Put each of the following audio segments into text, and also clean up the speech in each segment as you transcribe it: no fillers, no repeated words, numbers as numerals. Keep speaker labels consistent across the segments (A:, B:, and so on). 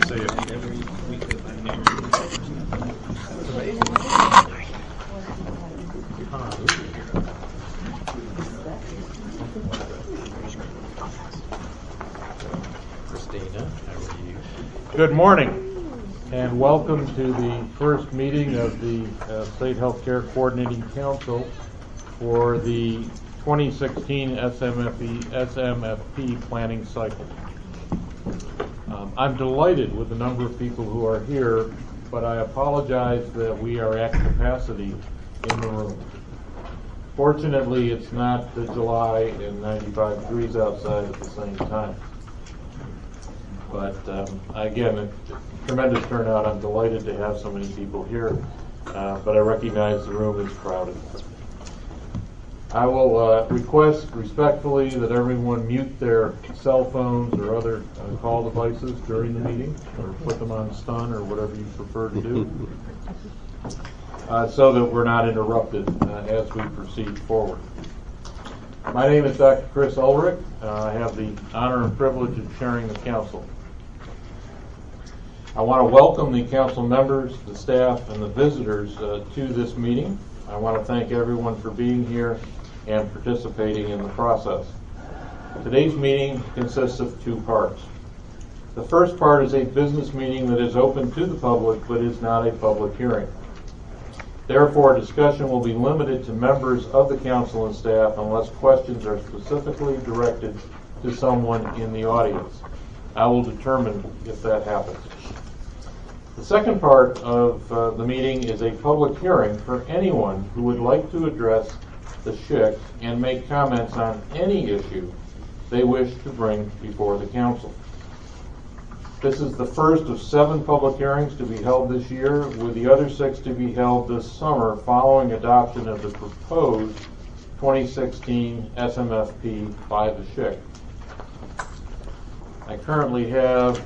A: say it.
B: Christina, how are you?
A: Good morning, and welcome to the first meeting of the State Healthcare Coordinating Council for the 2016 SMFP planning cycle. I'm delighted with the number of people who are here, but I apologize that we are at capacity in the room. Fortunately, it's not July and 95 degrees outside at the same time. But again, a tremendous turnout. I'm delighted to have so many people here, but I recognize the room is crowded. I will request respectfully that everyone mute their cell phones or other call devices during the meeting, or put them on stun or whatever you prefer to do, so that we're not interrupted as we proceed forward. My name is Dr. Chris Ulrich. I have the honor and privilege of chairing the council. I want to welcome the council members, the staff, and the visitors to this meeting. I want to thank everyone for being here and participating in the process. Today's meeting consists of two parts. The first part is a business meeting that is open to the public but is not a public hearing. Therefore, discussion will be limited to members of the council and staff unless questions are specifically directed to someone in the audience. I will determine if that happens. The second part of the meeting is a public hearing for anyone who would like to address the SHIC and make comments on any issue they wish to bring before the council. This is the first of 7 public hearings to be held this year, with the other 6 to be held this summer following adoption of the proposed 2016 SMFP by the SHIC. I currently have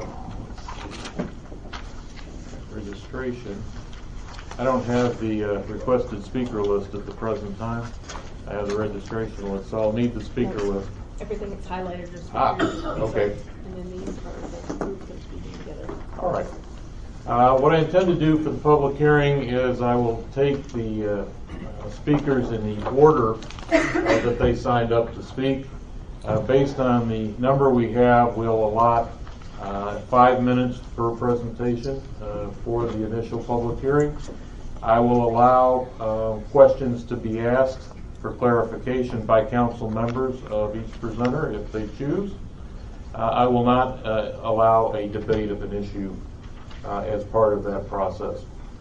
A: registration. I don't have the requested speaker list at the present time. I have the registration list, so I'll need the speaker list.
C: Everything is highlighted or speakers.
A: Okay.
C: And then these are the groups that speaking together.
A: All right. What I intend to do for the public hearing is I will take the speakers in the order that they signed up to speak. Based on the number we have, we'll allot 5 minutes per presentation for the initial public hearing. I will allow questions to be asked for clarification by council members of each presenter if they choose. I will not allow a debate of an issue as part of that process.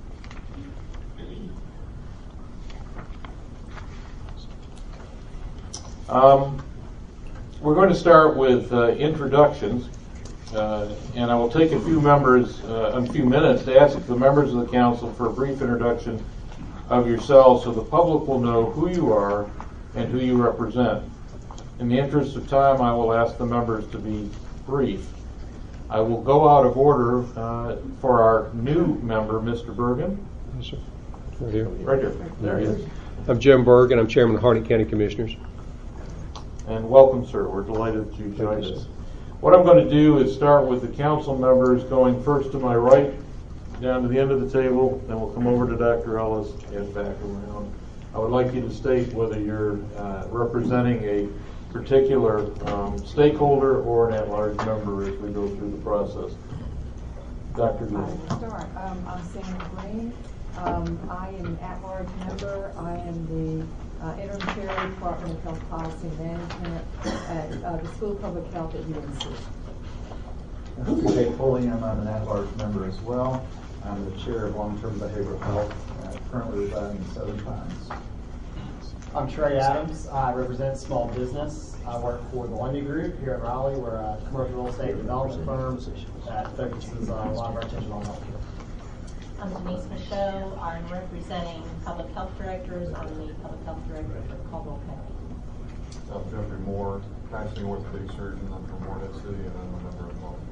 A: We're going to start with introductions. And I will take a few minutes to ask the members of the council for a brief introduction of yourselves so the public will know who you are and who you represent. In the interest of time, I will ask the members to be brief. I will go out of order for our new member, Mr. Bergen.
D: Yes, sir. Right here.
A: Right here. There he is.
D: I'm Jim Bergen. I'm chairman of Harnett County Commissioners.
A: And welcome, sir. We're delighted that you joined us. What I'm going to do is start with the council members, going first to my right, down to the end of the table, then we'll come over to Dr. Ellis and back around. I would like you to state whether you're representing a particular stakeholder or an at-large member as we go through the process. Dr. Green.
E: I'm Sandra Green. I am an at-large member. I am the interim chair of the Department of Health Policy and Management at the School of Public Health at UNC.
F: Jay Pulliam, I'm an at-large member as well. I'm the chair of long-term behavioral health, currently residing in Southern Pines.
G: I'm Trey Adams. I represent small business. I work for the Lundy Group here in Raleigh. We're a commercial real estate development firm that focuses a lot of our attention on healthcare.
H: I'm Denise Michaud. I'm representing public health directors. I'm the public health director for Caldwell County.
I: I'm Jeffrey Moore, practicing orthopedic surgeon. I'm from Morehead City, and I'm a member of Health.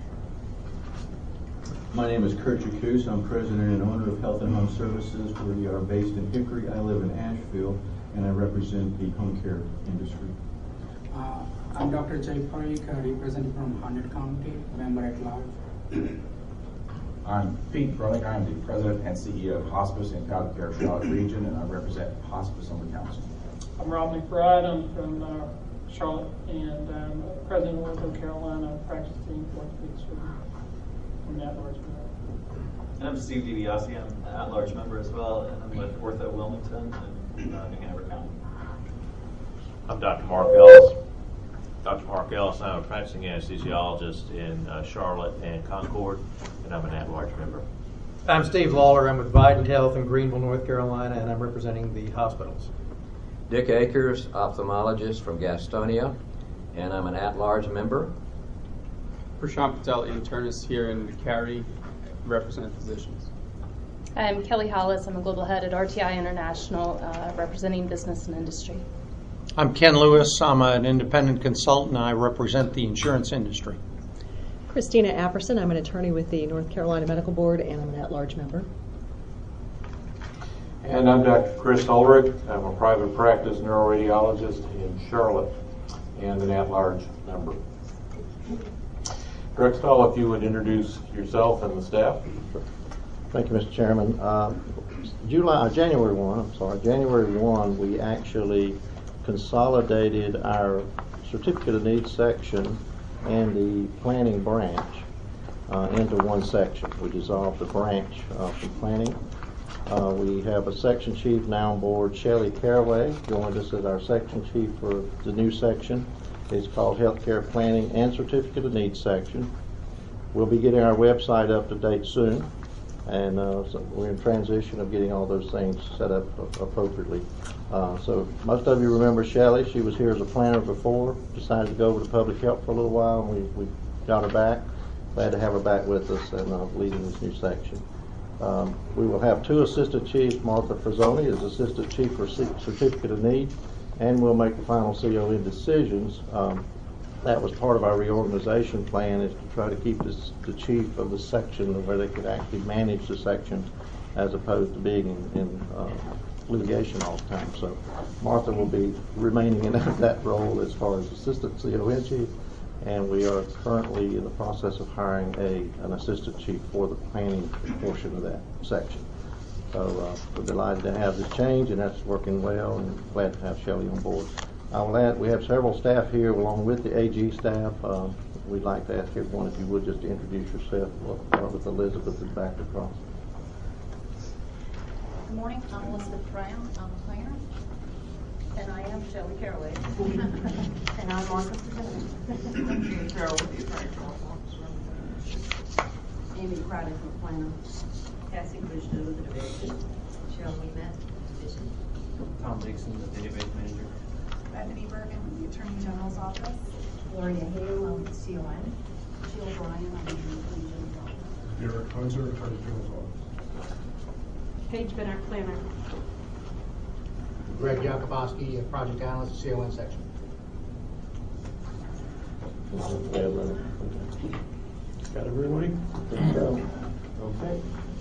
J: My name is Kurt Jacuse. I'm president and owner of Health and Home Services. We are based in Hickory. I live in Asheville, and I represent the home care industry.
K: I'm Dr. Jay Parikh, representing from Harnett County, member at large. I'm Pete Brunick. I'm the President and CEO of Hospice in Powder Care Charlotte Region, and I represent Hospice on the council.
L: I'm Rob McBride. I'm from Charlotte, and I'm President of Ortho Carolina, practicing orthopedic surgery from that large member.
M: And I'm Steve DiBiase. I'm an at-large member as well, and I'm with Ortho Wilmington in New Hanover County.
N: I'm Dr. Mark Ellis. Dr. Mark Ellis, I'm a practicing anesthesiologist in Charlotte and Concord, and I'm an at-large member.
B: I'm Steve Lawler. I'm with Vidant Health in Greenville, North Carolina, and I'm representing the hospitals.
O: Dick Akers, ophthalmologist from Gastonia, and I'm an at-large member.
P: Prashant Patel, internist here in Cary, represent physicians.
Q: I'm Kelly Hollis. I'm a global head at RTI International, representing business and industry.
R: I'm Ken Lewis. I'm an independent consultant. I represent the insurance industry.
S: Christina Apperson. I'm an attorney with the North Carolina Medical Board, and I'm an at-large member.
A: And I'm Dr. Chris Ulrich. I'm a private practice neuroradiologist in Charlotte and an at-large member. Drexel, if you would introduce yourself and the staff.
T: Thank you, Mr. Chairman. January 1, we actually consolidated our Certificate of Needs section and the planning branch into one section. We dissolved the branch from planning. We have a section chief now on board, Shelley Caraway, joined us as our section chief for the new section. It's called Healthcare Planning and Certificate of Needs section. We'll be getting our website up to date soon, and so we're in transition of getting all those things set up appropriately. So most of you remember Shelley. She was here as a planner before, decided to go over to public health for a little while, and we got her back. Glad to have her back with us and leading this new section. We will have two assistant chiefs. Martha Frazzoni is assistant chief for Certificate of Need, and we'll make the final CON decisions. That was part of our reorganization plan, is to try to keep the chief of the section where they could actually manage the section as opposed to being in litigation all the time. So Martha will be remaining in that role as far as assistant CON chief, and we are currently in the process of hiring an assistant chief for the planning portion of that section. So we're delighted to have this change, and that's working well, and glad to have Shelley on board. I will add, we have several staff here along with the AG staff. We'd like to ask everyone if you would just introduce yourself. We'll start with Elizabeth and back across.
U: Good morning, I'm Elizabeth Brown. I'm a planner. And I am Shelley Caraway. And I'm Martha Frazzoni. Carol with the Attorney General's Office. Amy Crichton from planner. Cassie Krishna with the division. Cheryl Weemat, division.
B: Tom Dixon, the database manager.
U: Bethany Bergen with the Attorney General's Office. Gloria Hale, I'm with CON. Jill Bryan, I'm with the Attorney General's Office.
I: Derek Hunter, Attorney General's Office.
C: Paige Bennett, planner.
V: Greg Jakubowski, project analyst, CON section.
A: Got everybody? Okay.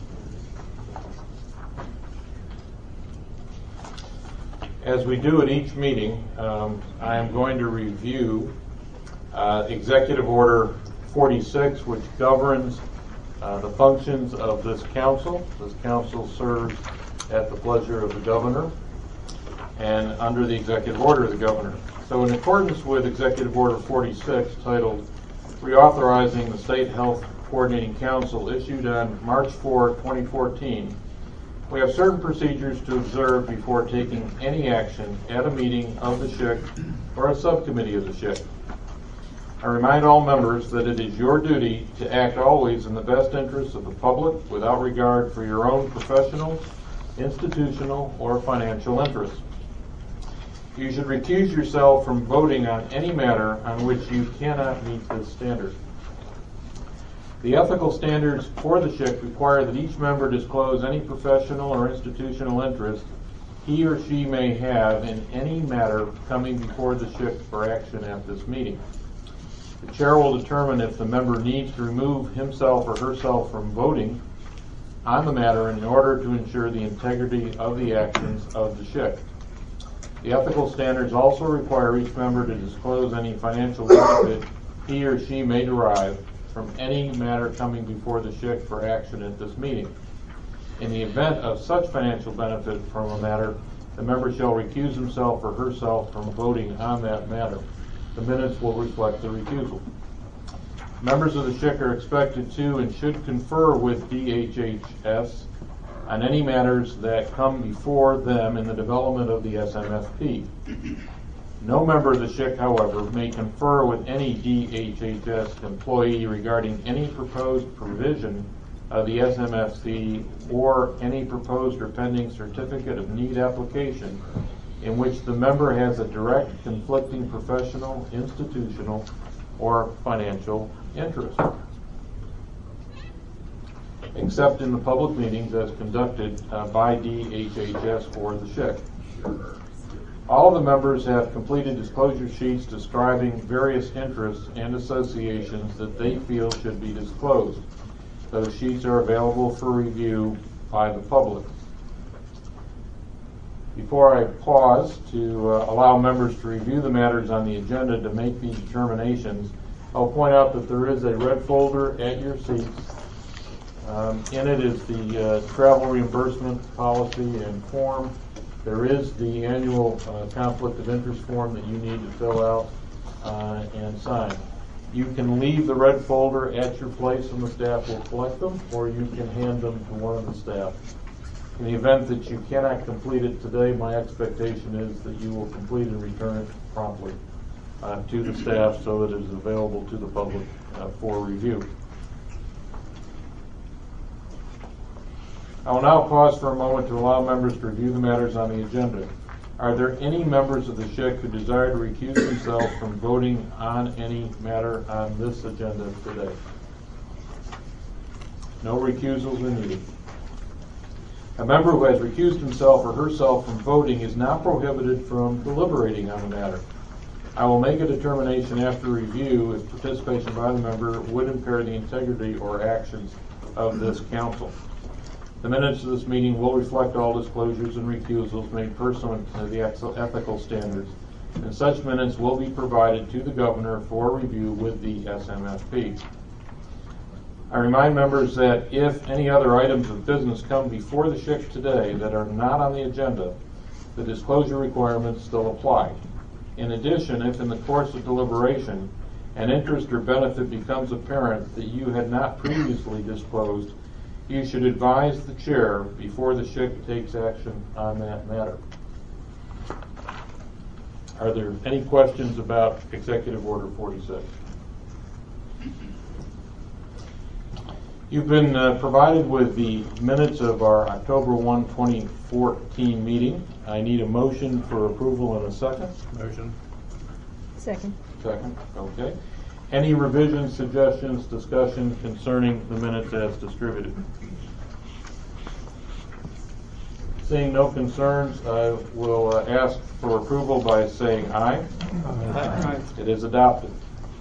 A: As we do at each meeting, I am going to review Executive Order 46, which governs the functions of this council. This council serves at the pleasure of the governor and under the executive order of the governor. So in accordance with Executive Order 46, titled Reauthorizing the State Health Coordinating Council, issued on March 4, 2014, we have certain procedures to observe before taking any action at a meeting of the SHIC or a subcommittee of the SHIC. I remind all members that it is your duty to act always in the best interests of the public without regard for your own professional, institutional, or financial interests. You should recuse yourself from voting on any matter on which you cannot meet this standard. The ethical standards for the SHIC require that each member disclose any professional or institutional interest he or she may have in any matter coming before the SHIC for action at this meeting. The chair will determine if the member needs to remove himself or herself from voting on the matter in order to ensure the integrity of the actions of the SHIC. The ethical standards also require each member to disclose any financial benefit he or she may derive from any matter coming before the SHIC for action at this meeting. In the event of such financial benefit from a matter, the member shall recuse himself or herself from voting on that matter. The minutes will reflect the recusal. Members of the SHIC are expected to and should confer with DHHS on any matters that come before them in the development of the SMFP. No member of the SHIC, however, may confer with any DHHS employee regarding any proposed provision of the SMFC or any proposed or pending certificate of need application in which the member has a direct conflicting professional, institutional, or financial interest, except in the public meetings as conducted by DHHS or the SHIC. All of the members have completed disclosure sheets describing various interests and associations that they feel should be disclosed. Those sheets are available for review by the public. Before I pause to allow members to review the matters on the agenda to make these determinations, I'll point out that there is a red folder at your seats. In it is the travel reimbursement policy and form. There is the annual conflict of interest form that you need to fill out and sign. You can leave the red folder at your place and the staff will collect them, or you can hand them to one of the staff. In the event that you cannot complete it today, my expectation is that you will complete and return it promptly to the staff so that it is available to the public for review. I will now pause for a moment to allow members to review the matters on the agenda. Are there any members of the SHIC who desire to recuse themselves from voting on any matter on this agenda today? No recusals are needed. A member who has recused himself or herself from voting is not prohibited from deliberating on the matter. I will make a determination after review if participation by the member would impair the integrity or actions of this council. The minutes of this meeting will reflect all disclosures and recusals made pursuant to the ethical standards, and such minutes will be provided to the governor for review with the SMFP. I remind members that if any other items of business come before the SHIC today that are not on the agenda, the disclosure requirements still apply. In addition, if in the course of deliberation an interest or benefit becomes apparent that you had not previously disclosed, you should advise the chair before the SHIC takes action on that matter. Are there any questions about Executive Order 46? You've been provided with the minutes of our October 1, 2014 meeting. I need a motion for approval in a second.
B: Motion.
S: Second.
A: Second, okay. Any revisions, suggestions, discussion concerning the minutes as distributed? Seeing no concerns, I will ask for approval by saying aye. Aye. It is adopted.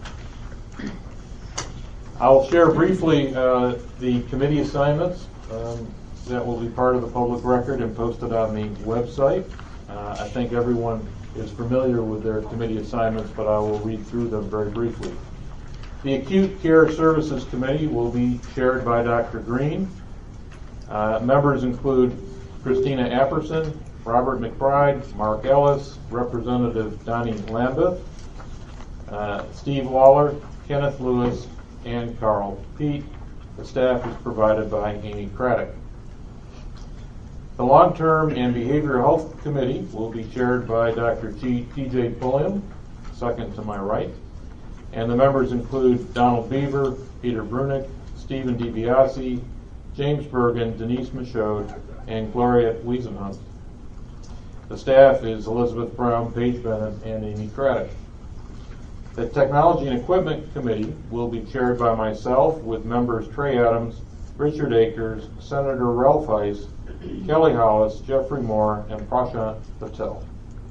A: I'll share briefly the committee assignments that will be part of the public record and posted on the website. I think everyone is familiar with their committee assignments, but I will read through them very briefly. The Acute Care Services Committee will be chaired by Dr. Green. Members include Christina Apperson, Robert McBride, Mark Ellis, Representative Donnie Lambeth, Steve Lawler, Kenneth Lewis, and Carl Pete. The staff is provided by Amy Craddock. The Long-Term and Behavioral Health Committee will be chaired by Dr. T.J. Pulliam, second to my right. And the members include Donald Beaver, Peter Brunick, Stephen DiBiase, James Bergen, Denise Michaud, and Gloria Wiesenhunt. The staff is Elizabeth Brown, Paige Bennett, and Amy Craddock. The Technology and Equipment Committee will be chaired by myself with members Trey Adams, Richard Akers, Senator Ralph Heiss, Kelly Hollis, Jeffrey Moore, and Prashant Patel.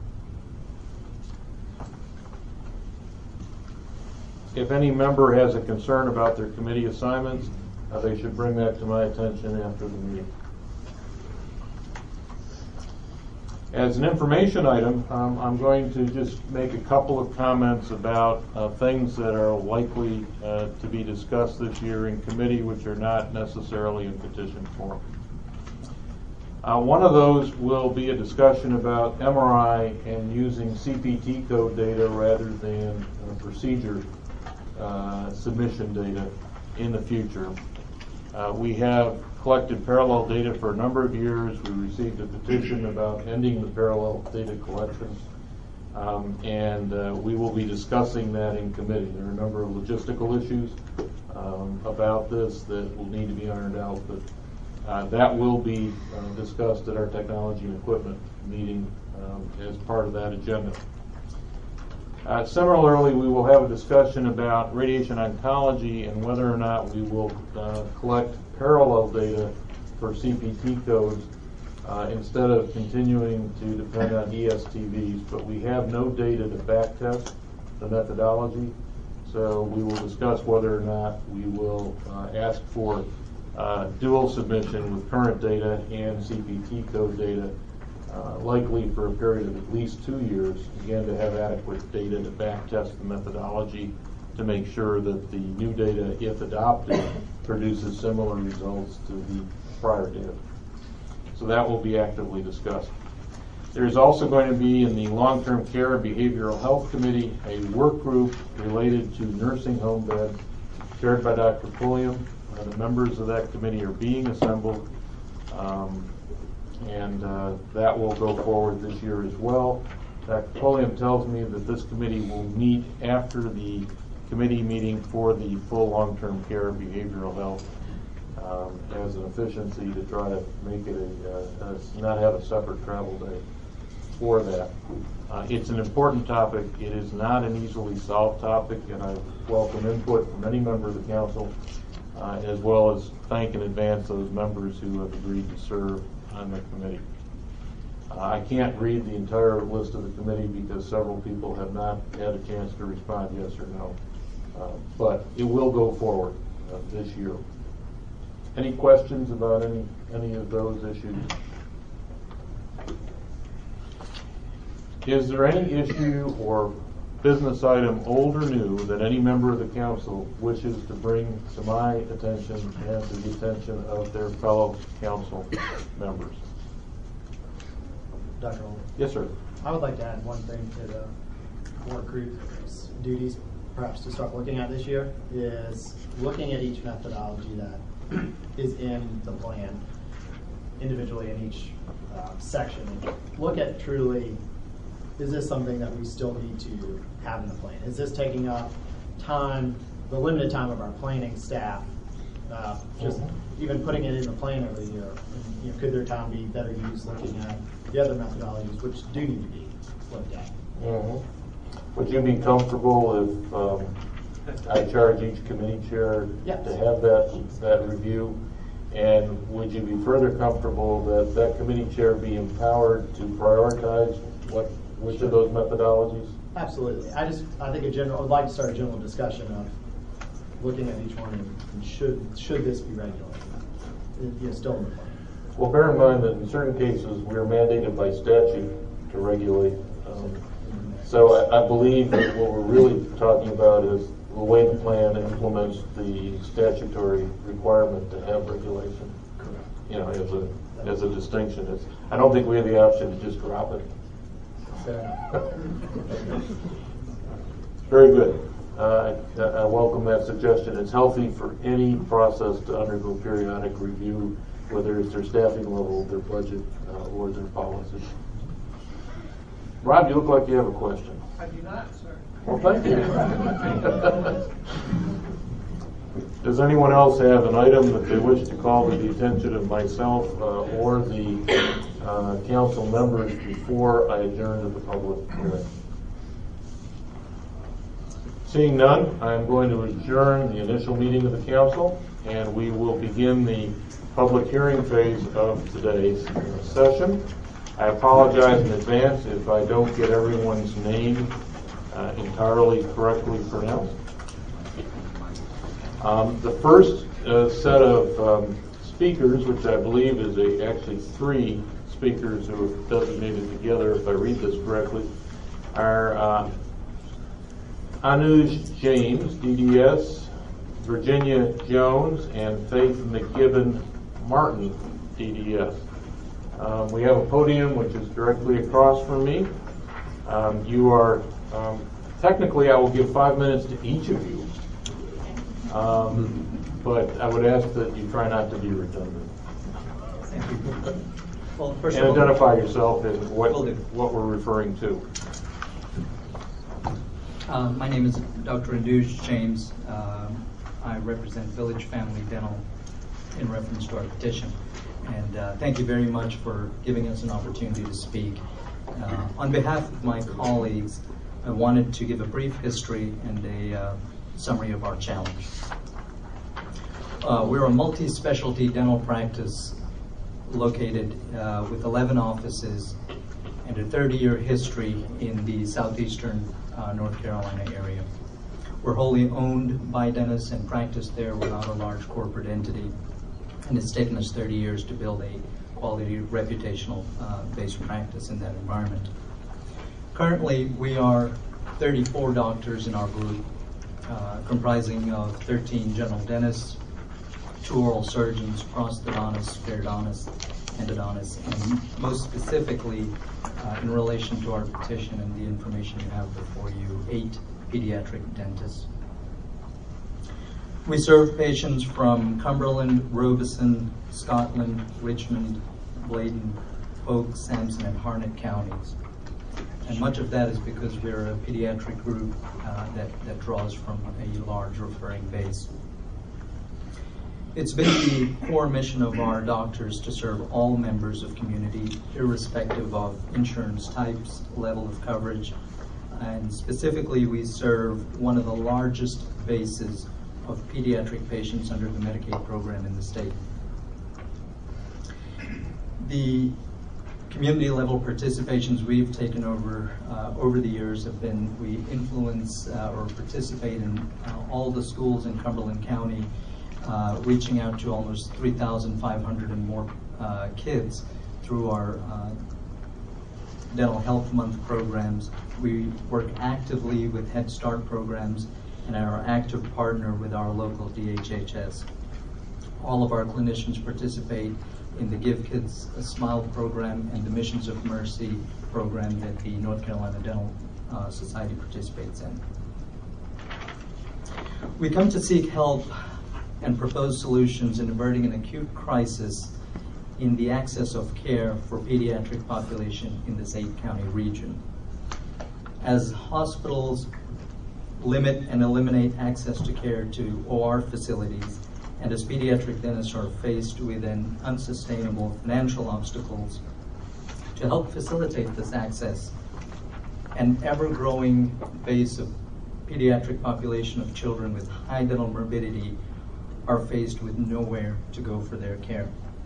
A: If any member has a concern about their committee assignments, they should bring that to my attention after the meeting. As an information item, I'm going to just make a couple of comments about things that are likely to be discussed this year in committee, which are not necessarily in petition form. One of those will be a discussion about MRI and using CPT code data rather than procedure submission data in the future. We have collected parallel data for a number of years. We received a petition about ending the parallel data collection, and we will be discussing that in committee. There are a number of logistical issues about this that will need to be ironed out, but that will be discussed at our technology and equipment meeting as part of that agenda. Similarly, we will have a discussion about radiation oncology and whether or not we will collect parallel data for CPT codes instead of continuing to depend on ESTVs. But we have no data to backtest the methodology, so we will discuss whether or not we will ask for dual submission with current data and CPT code data, likely for a period of at least 2 years, again to have adequate data to backtest the methodology to make sure that the new data, if adopted, produces similar results to the prior data. So that will be actively discussed. There is also going to be in the Long-Term Care and Behavioral Health Committee a work group related to nursing home beds chaired by Dr. Pulliam. The members of that committee are being assembled, and that will go forward this year as well. Dr. Pulliam tells me that this committee will meet after the committee meeting for the full long-term care and behavioral health as an efficiency to try to make it not have a separate travel day for that. It's an important topic. It is not an easily solved topic, and I welcome input from any member of the council, as well as thank in advance those members who have agreed to serve on the committee. I can't read the entire list of the committee because several people have not had a chance to respond yes or no. But it will go forward this year. Any questions about any of those issues? Is there any issue or business item, old or new, that any member of the council wishes to bring to my attention and to the attention of their fellow council members?
G: Dr. Olin.
A: Yes, sir.
G: I would like to add one thing to the work group's duties, perhaps to start looking at this year, is looking at each methodology that is in the plan individually in each section. Look at truly, is this something that we still need to have in the plan? Is this taking up time, the limited time of our planning staff, just even putting it in the plan every year? And, could their time be better used looking at the other methodologies which do need to be looked at?
A: Would you be comfortable if I charge each committee chair to have that review? And would you be further comfortable that that committee chair be empowered to prioritize which of those methodologies?
G: Absolutely. I think I'd like to start a general discussion of looking at each one and should this be regulated? Still in the plan.
A: Well, bear in mind that in certain cases we are mandated by statute to regulate. So I believe that what we're really talking about is the way the plan implements the statutory requirement to have regulation. As a distinction. I don't think we have the option to just drop it. Very good. I welcome that suggestion. It's healthy for any process to undergo periodic review, whether it's their staffing level, their budget, or their policy. Rob, you look like you have a question.
D: I do not, sir.
A: Well, thank you. Does anyone else have an item that they wish to call to the attention of myself or the council members before I adjourn to the public hearing? Seeing none, I am going to adjourn the initial meeting of the council, and we will begin the public hearing phase of today's session. I apologize in advance if I don't get everyone's name entirely correctly pronounced. The first set of speakers, which I believe is actually 3 speakers who are designated together, if I read this correctly, are Anuj James, DDS, Virginia Jones, and Faith McGibbon Martin, DDS. We have a podium which is directly across from me. You are, technically I will give 5 minutes to each of you, but I would ask that you try not to be redundant.
D: Well, first
A: And
D: of all,
A: identify yourself and what we're referring to.
D: my name is Dr. Anuj James. I represent Village Family Dental in reference to our petition. And thank you very much for giving us an opportunity to speak. On behalf of my colleagues, I wanted to give a brief history and a summary of our challenge. We're a multi-specialty dental practice located with 11 offices and a 30-year history in the southeastern North Carolina area. We're wholly owned by dentists and practice there without a large corporate entity, and it's taken us 30 years to build a quality, reputational based practice in that environment. Currently, we are 34 doctors in our group, comprising of 13 general dentists, 2 oral surgeons, prosthodontists, periodontists, endodontists, and most specifically, in relation to our petition and the information you have before you, 8 pediatric dentists. We serve patients from Cumberland, Robeson, Scotland, Richmond, Bladen, Polk, Sampson, and Harnett counties. And much of that is because we're a pediatric group that draws from a large referring base. It's been the core mission of our doctors to serve all members of community, irrespective of insurance types, level of coverage, and specifically we serve one of the largest bases of pediatric patients under the Medicaid program in the state. The community level participations we've taken over the years have been, we influence or participate in all the schools in Cumberland County, reaching out to almost 3,500 and more kids through our Dental Health Month programs. We work actively with Head Start programs and are an active partner with our local DHHS. All of our clinicians participate in the Give Kids a Smile program and the Missions of Mercy program that the North Carolina Dental Society participates in. We come to seek help and propose solutions in averting an acute crisis in the access of care for pediatric population in this 8-county region. As hospitals limit and eliminate access to care to OR facilities, and as pediatric dentists are faced with an unsustainable financial obstacles to help facilitate this access, an ever-growing base of pediatric population of children with high dental morbidity are faced with nowhere to go for their care.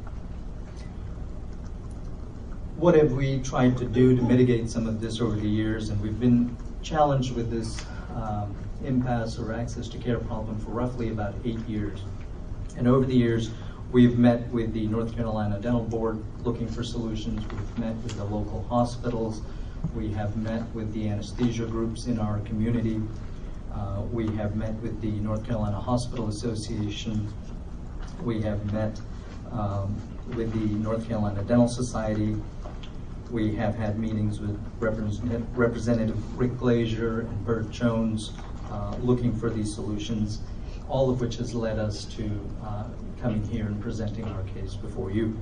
D: What have we tried to do to mitigate some of this over the years? And we've been challenged with this impasse or access to care problem for roughly about 8 years. And over the years, we've met with the North Carolina Dental Board looking for solutions. We've met with the local hospitals. We have met with the anesthesia groups in our community. We have met with the North Carolina Hospital Association. We have met with the North Carolina Dental Society. We have had meetings with Representative Rick Glazier and Bert Jones looking for these solutions, all of which has led us to coming here and presenting our case before you.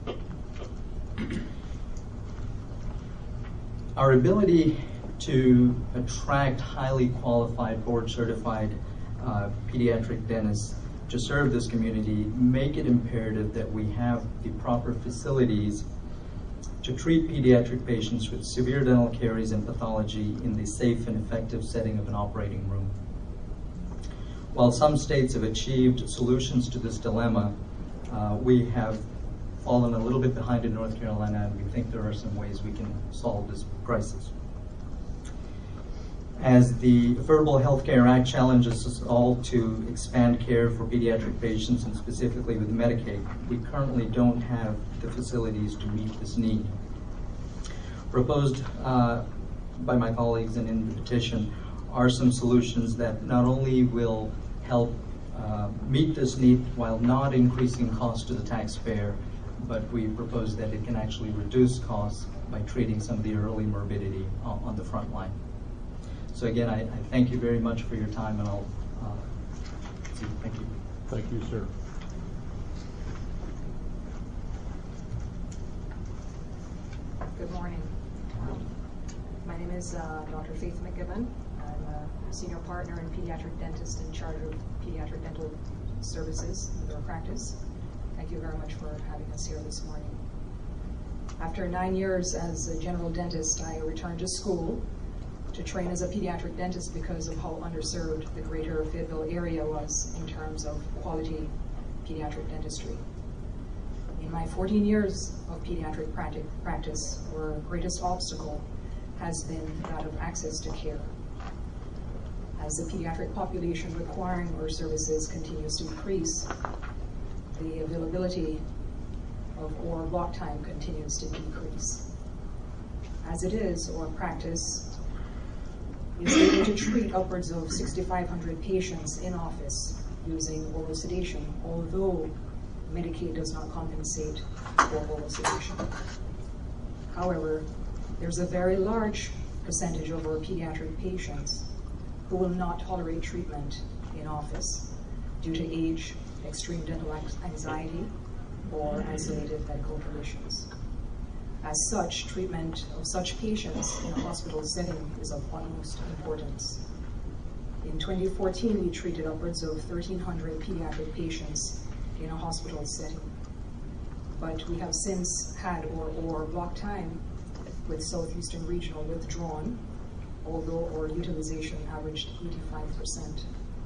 D: Our ability to attract highly qualified, board-certified pediatric dentists to serve this community make it imperative that we have the proper facilities to treat pediatric patients with severe dental caries and pathology in the safe and effective setting of an operating room. While some states have achieved solutions to this dilemma, we have fallen a little bit behind in North Carolina, and we think there are some ways we can solve this crisis. As the Affordable Health Care Act challenges us all to expand care for pediatric patients, and specifically with Medicaid, we currently don't have the facilities to meet this need. Proposed by my colleagues and in the petition are some solutions that not only will help meet this need while not increasing costs to the taxpayer, but we propose that it can actually reduce costs by treating some of the early morbidity on the front line. So again, I thank you very much for your time, and I'll see. Thank you.
A: Thank you, sir.
E: Good morning. My name is Dr. Faith McGibbon. I'm a senior partner and pediatric dentist in charge of pediatric dental services in their practice. Thank you very much for having us here this morning. After 9 years as a general dentist, I returned to school to train as a pediatric dentist because of how underserved the greater Fayetteville area was in terms of quality pediatric dentistry. In my 14 years of pediatric practice, our greatest obstacle has been that of access to care. As the pediatric population requiring our services continues to increase, the availability of our block time continues to decrease. As it is, our practice is able to treat upwards of 6,500 patients in office using oral sedation, although Medicaid does not compensate for oral sedation. However, there's a very large percentage of our pediatric patients who will not tolerate treatment in office due to age, extreme dental anxiety, or isolated medical conditions. As such, treatment of such patients in a hospital setting is of utmost importance. In 2014, we treated upwards of 1,300 pediatric patients in a hospital setting. But we have since had our block time with Southeastern Regional withdrawn, although our utilization averaged 85%.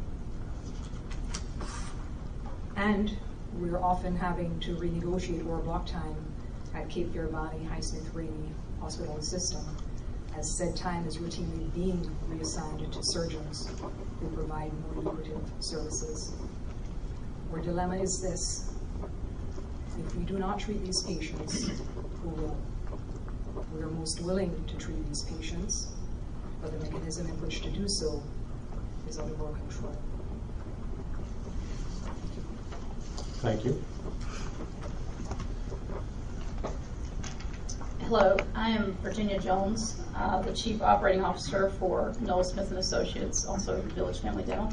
E: And we're often having to renegotiate our block time at Cape Fear Valley Highsmith Ramey Hospital System, as said time is routinely being reassigned to surgeons who provide more lucrative services. Our dilemma is this: if we do not treat these patients, who will? We are most willing to treat these patients, but the mechanism in which to do so is out of our control.
A: Thank you.
F: Hello, I am Virginia Jones, the Chief Operating Officer for Noel Smith & Associates, also Village Family Dental.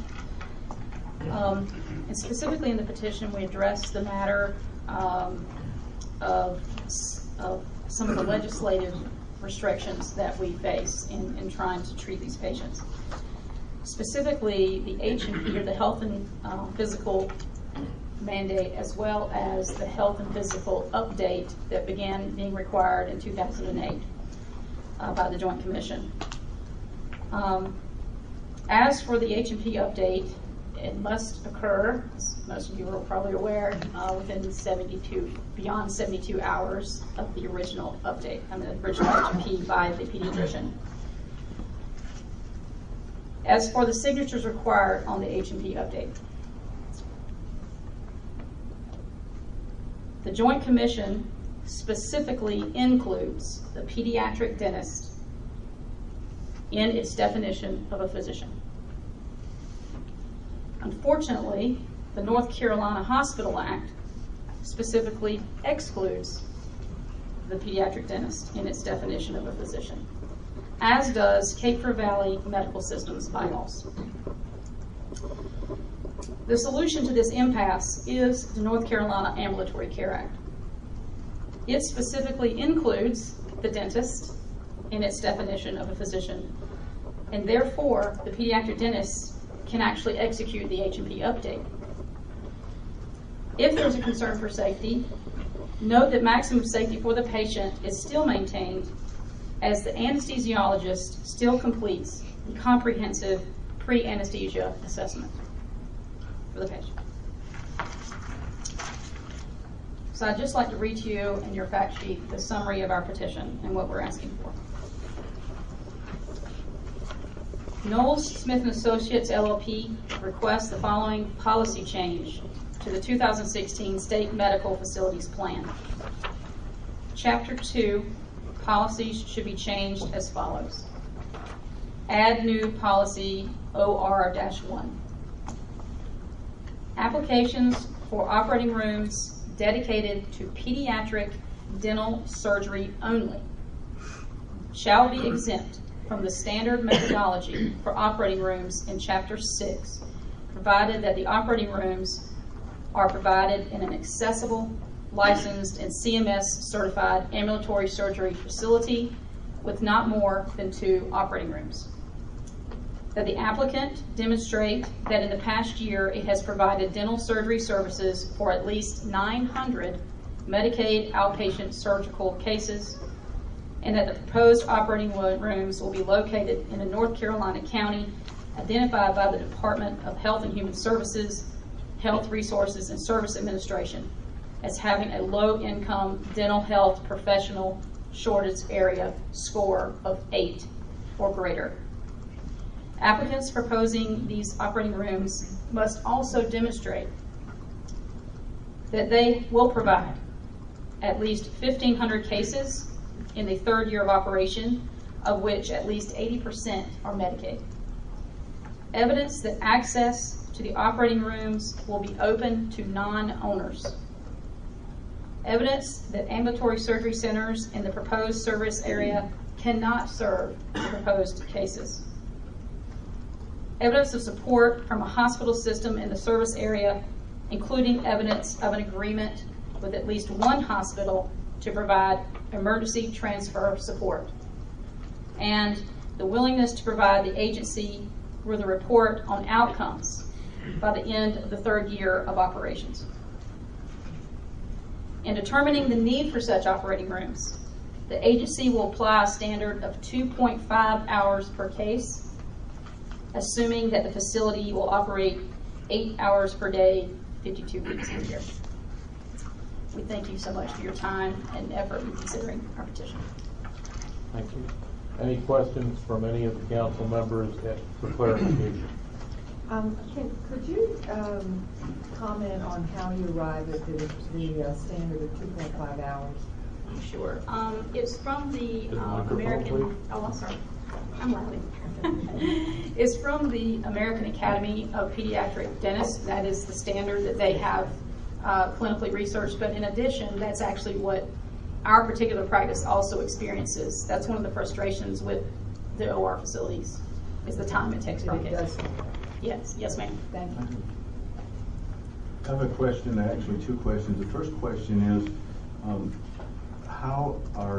F: And specifically in the petition, we addressed the matter of some of the legislative restrictions that we face in trying to treat these patients. Specifically, the H&P, or the Health and Physical mandate, as well as the health and physical update that began being required in 2008 by the Joint Commission. As for the H&P update, it must occur, as most of you are probably aware, within beyond 72 hours of the original update, the original H&P by the pediatrician. As for the signatures required on the H&P update, the Joint Commission specifically includes the pediatric dentist in its definition of a physician. Unfortunately, the North Carolina Hospital Act specifically excludes the pediatric dentist in its definition of a physician, as does Cape Fear Valley Medical System's bylaws. The solution to this impasse is the North Carolina Ambulatory Care Act. It specifically includes the dentist in its definition of a physician, and therefore the pediatric dentist can actually execute the H&P update. If there's a concern for safety, note that maximum safety for the patient is still maintained as the anesthesiologist still completes the comprehensive pre-anesthesia assessment for the patient. So I'd just like to read to you in your fact sheet the summary of our petition and what we're asking for. Knowles Smith & Associates LLP requests the following policy change to the 2016 State Medical Facilities Plan. Chapter 2, policies should be changed as follows. Add new policy OR-1. Applications for operating rooms dedicated to pediatric dental surgery only shall be exempt from the standard methodology for operating rooms in Chapter 6, provided that the operating rooms are provided in an accessible, licensed, and CMS-certified ambulatory surgery facility with not more than 2 operating rooms. That the applicant demonstrate that in the past year it has provided dental surgery services for at least 900 Medicaid outpatient surgical cases, and that the proposed operating rooms will be located in a North Carolina county identified by the Department of Health and Human Services, Health Resources and Service Administration as having a low-income dental health professional shortage area score of 8 or greater. Applicants proposing these operating rooms must also demonstrate that they will provide at least 1,500 cases in the 3rd year of operation, of which at least 80% are Medicaid. Evidence that access to the operating rooms will be open to non-owners. Evidence that ambulatory surgery centers in the proposed service area cannot serve the proposed cases. Evidence of support from a hospital system in the service area, including evidence of an agreement with at least one hospital to provide emergency transfer support, and the willingness to provide the agency with a report on outcomes by the end of the 3rd year of operations. In determining the need for such operating rooms, the agency will apply a standard of 2.5 hours per case, assuming that the facility will operate 8 hours per day, 52 weeks a year. We thank you so much for your time and effort in considering our petition.
A: Thank you. Any questions from any of the council members for clarification?
H: Could you comment on how you arrived at the standard of 2.5 hours?
F: Sure. It's from the American. Oh, I'm sorry. I'm laughing. It's from the American Academy of Pediatric Dentists. That is the standard that they have clinically researched. But in addition, that's actually what our particular practice also experiences. That's one of the frustrations with the OR facilities, is the time it takes per case. Yes, yes, ma'am.
H: Thank you.
J: I have a question, actually 2 questions. The first question is, how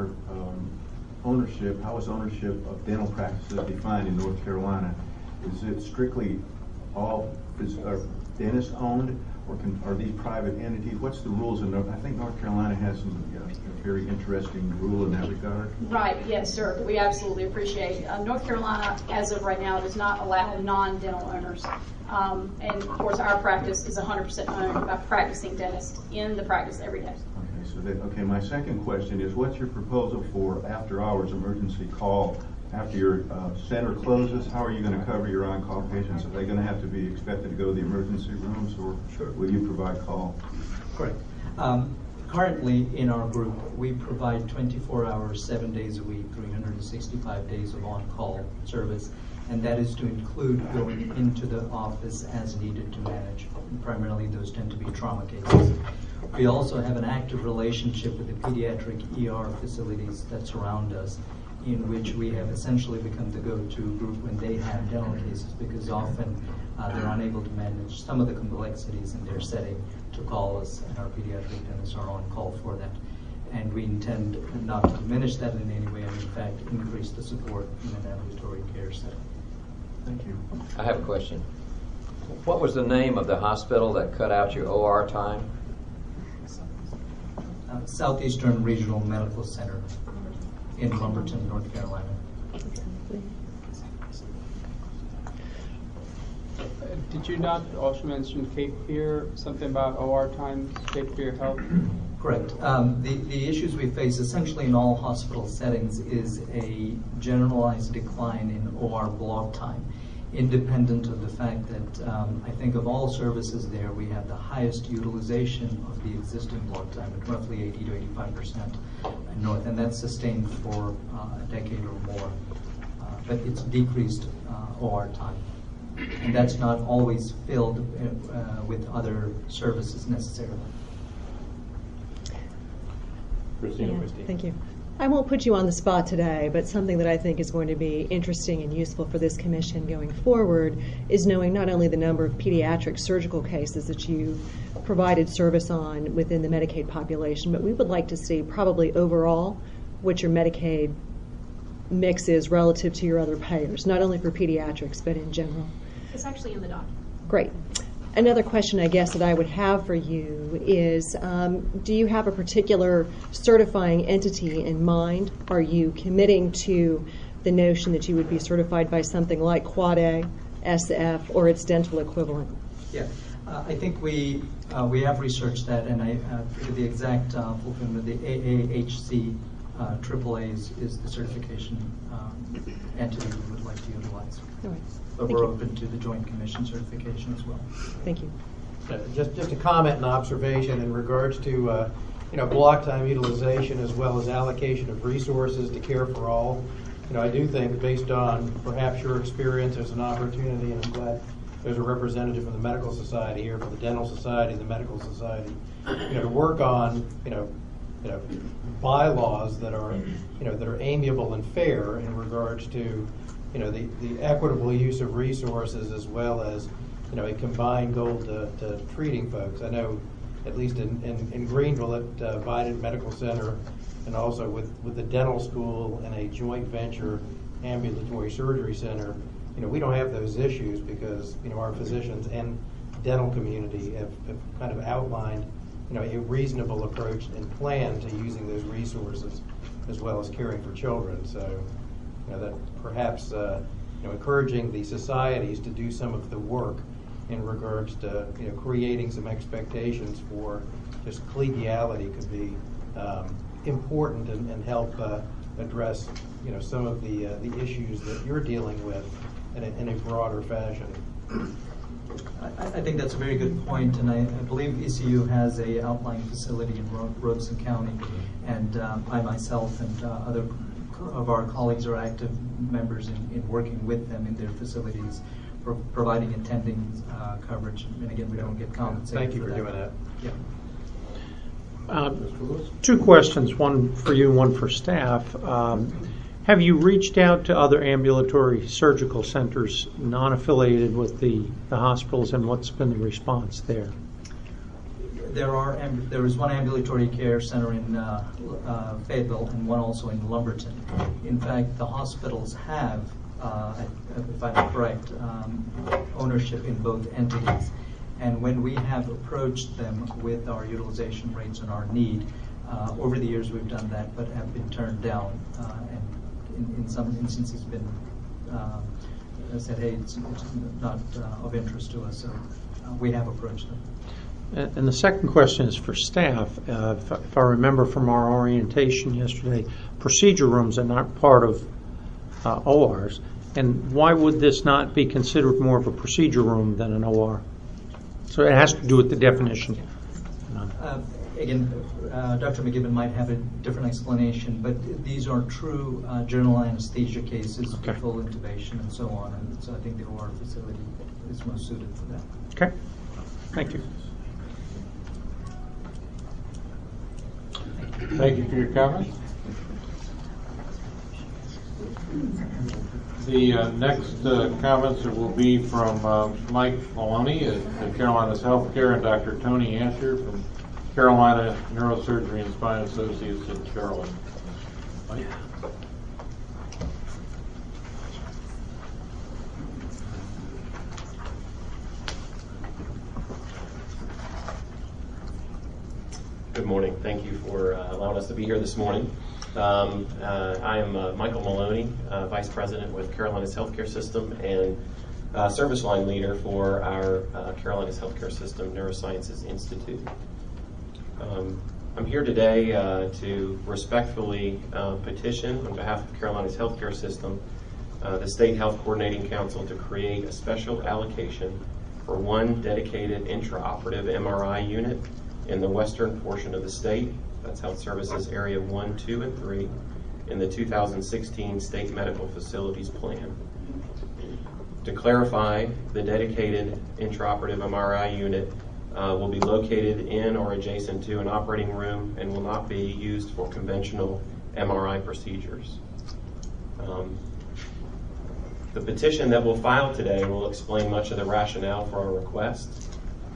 J: is ownership of dental practices defined in North Carolina? Is it strictly all dentist owned, or are these private entities? What's the rules in North? I think North Carolina has some very interesting rule in that regard.
F: Right, yes, sir. We absolutely appreciate. North Carolina, as of right now, does not allow non-dental owners. And of course, our practice is 100% owned by practicing dentists in the practice every day.
J: Okay, my second question is, what's your proposal for after-hours emergency call after your center closes? How are you going to cover your on-call patients? Are they going to have to be expected to go to the emergency rooms, or will you provide call?
D: Correct. Currently, in our group, we provide 24 hours, 7 days a week, 365 days of on-call service, and that is to include going into the office as needed to manage. Primarily, those tend to be trauma cases. We also have an active relationship with the pediatric ER facilities that surround us, in which we have essentially become the go-to group when they have dental cases, because often they're unable to manage some of the complexities in their setting to call us, and our pediatric dentists are on call for that. And we intend not to diminish that in any way, and in fact increase the support in an ambulatory care setting.
J: Thank you.
O: I have a question. What was the name of the hospital that cut out your OR time?
D: Southeastern Regional Medical Center in Lumberton, North Carolina.
P: Did you not also mention Cape Fear, something about OR times, Cape Fear Health?
D: Correct. The issues we face essentially in all hospital settings is a generalized decline in OR block time, independent of the fact that I think of all services there, we have the highest utilization of the existing block time at roughly 80 to 85% in North, and that's sustained for a decade or more. But it's decreased OR time. And that's not always filled with other services necessarily.
A: Christina.
S: Thank you. I won't put you on the spot today, but something that I think is going to be interesting and useful for this commission going forward is knowing not only the number of pediatric surgical cases that you provided service on within the Medicaid population, but we would like to see probably overall what your Medicaid mix is relative to your other payers, not only for pediatrics, but in general.
C: It's actually in the document.
S: Great. Another question, I guess, that I would have for you is, do you have a particular certifying entity in mind? Are you committing to the notion that you would be certified by something like Quad A, SF, or its dental equivalent?
D: Yeah, I think we have researched that, and I figured the exact fulfillment, the AAHC AAA is the certification entity we would like to utilize.
S: All right.
D: But we're open to the Joint Commission certification as well.
S: Thank you.
B: Just a comment and observation in regards to block time utilization as well as allocation of resources to Care for All. I do think based on perhaps your experience, there's an opportunity, and I'm glad there's a representative from the Medical Society here, from the Dental Society, the Medical Society, to work on bylaws that are amiable and fair in regards to the equitable use of resources as well as a combined goal to treating folks. I know at least in Greenville at Vidant Medical Center and also with the dental school and a joint venture ambulatory surgery center, we don't have those issues because our physicians and dental community have kind of outlined a reasonable approach and plan to using those resources as well as caring for children. So that perhaps encouraging the societies to do some of the work in regards to creating some expectations for just collegiality could be important and help address some of the issues that you're dealing with in a broader fashion.
D: I think that's a very good point, and I believe ECU has a outlying facility in Robeson County, and I myself and other of our colleagues are active members in working with them in their facilities, providing attending coverage. And again, we don't get compensated.
B: Thank you for doing that.
D: Yeah.
R: Two questions, one for you and one for staff. Have you reached out to other ambulatory surgical centers non-affiliated with the hospitals, and what's been the response there?
D: There is one ambulatory care center in Fayetteville and one also in Lumberton. In fact, the hospitals have, if I'm correct, ownership in both entities. And when we have approached them with our utilization rates and our need, over the years we've done that, but have been turned down, and in some instances been said, hey, it's not of interest to us. So we have approached them.
R: And the second question is for staff. If I remember from our orientation yesterday, procedure rooms are not part of ORs. And why would this not be considered more of a procedure room than an OR? So it has to do with the definition.
D: Again, Dr. McGibbon might have a different explanation, but these are true general anesthesia cases, okay, full intubation and so on. And so I think the OR facility is most suited for that.
R: Okay. Thank you.
A: Thank you for your comments. The next comments will be from Mike Maloney at Carolina's Healthcare and Dr. Tony Asher from Carolina Neurosurgery and Spine Associates in Charlotte. Mike?
K: Good morning. Thank you for allowing us to be here this morning. I am Michael Maloney, Vice President with Carolina's Healthcare System and Service Line Leader for our Carolina's Healthcare System Neurosciences Institute. I'm here today to respectfully petition on behalf of Carolina's healthcare system the State Health Coordinating Council to create a special allocation for one dedicated intraoperative MRI unit in the western portion of the state. That's Health Services Area 1, 2, and 3 in the 2016 State Medical Facilities Plan. To clarify, the dedicated intraoperative MRI unit will be located in or adjacent to an operating room and will not be used for conventional MRI procedures. The petition that we'll file today will explain much of the rationale for our request.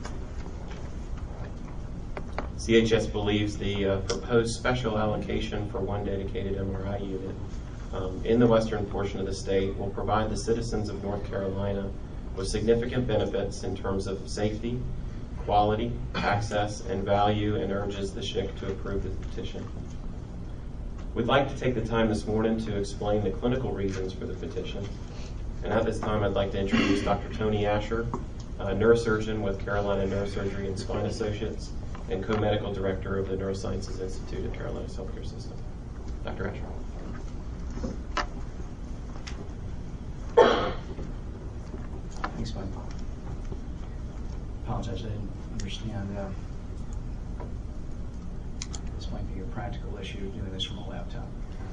K: CHS believes the proposed special allocation for one dedicated MRI unit in the western portion of the state will provide the citizens of North Carolina with significant benefits in terms of safety, quality, access, and value, and urges the SHIC to approve the petition. We'd like to take the time this morning to explain the clinical reasons for the petition. And at this time, I'd like to introduce Dr. Tony Asher, a neurosurgeon with Carolina Neurosurgery and Spine Associates and co-medical director of the Neurosciences Institute at Carolina's Healthcare System. Dr. Asher.
L: Thanks, Mike. Apologize, I didn't understand. This might be a practical issue doing this from a laptop.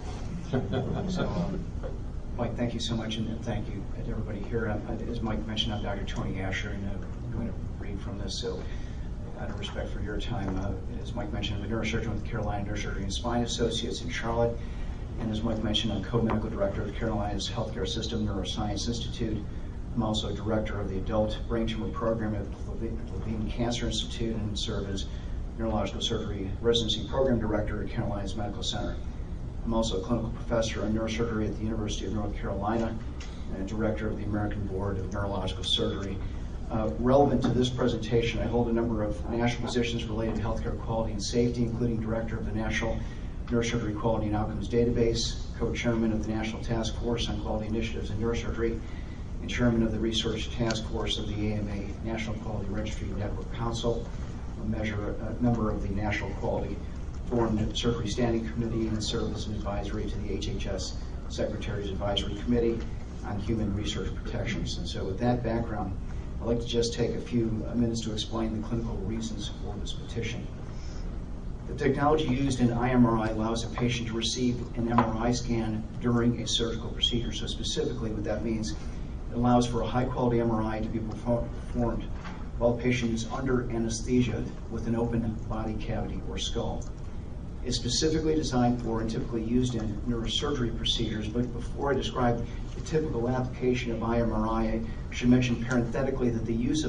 L: So, Mike, thank you so much, and thank you to everybody here. As Mike mentioned, I'm Dr. Tony Asher, and I'm going to read from this. So, out of respect for your time, as Mike mentioned, I'm a neurosurgeon with Carolina Neurosurgery and Spine Associates in Charlotte. And as Mike mentioned, I'm co-medical director of Carolina's Healthcare System Neuroscience Institute. I'm also director of the Adult Brain Tumor Program at Levine Cancer Institute and serve as Neurological Surgery Residency Program Director at Carolina's Medical Center. I'm also a clinical professor in neurosurgery at the University of North Carolina and a director of the American Board of Neurological Surgery. Relevant to this presentation, I hold a number of national positions related to healthcare quality and safety, including director of the National Neurosurgery Quality and Outcomes Database, co-chairman of the National Task Force on Quality Initiatives in Neurosurgery, and chairman of the Research Task Force of the AMA National Quality Registry Network Council, a member of the National Quality Forum Surgery Standing Committee, and serve as an advisory to the HHS Secretary's Advisory Committee on Human Research Protections. And so with that background, I'd like to just take a few minutes to explain the clinical reasons for this petition. The technology used in IMRI allows a patient to receive an MRI scan during a surgical procedure. So specifically what that means, it allows for a high-quality MRI to be performed while the patient is under anesthesia with an open body cavity or skull. It's specifically designed for and typically used in neurosurgery procedures, but before I describe the typical application of IMRI, I should mention parenthetically that the use of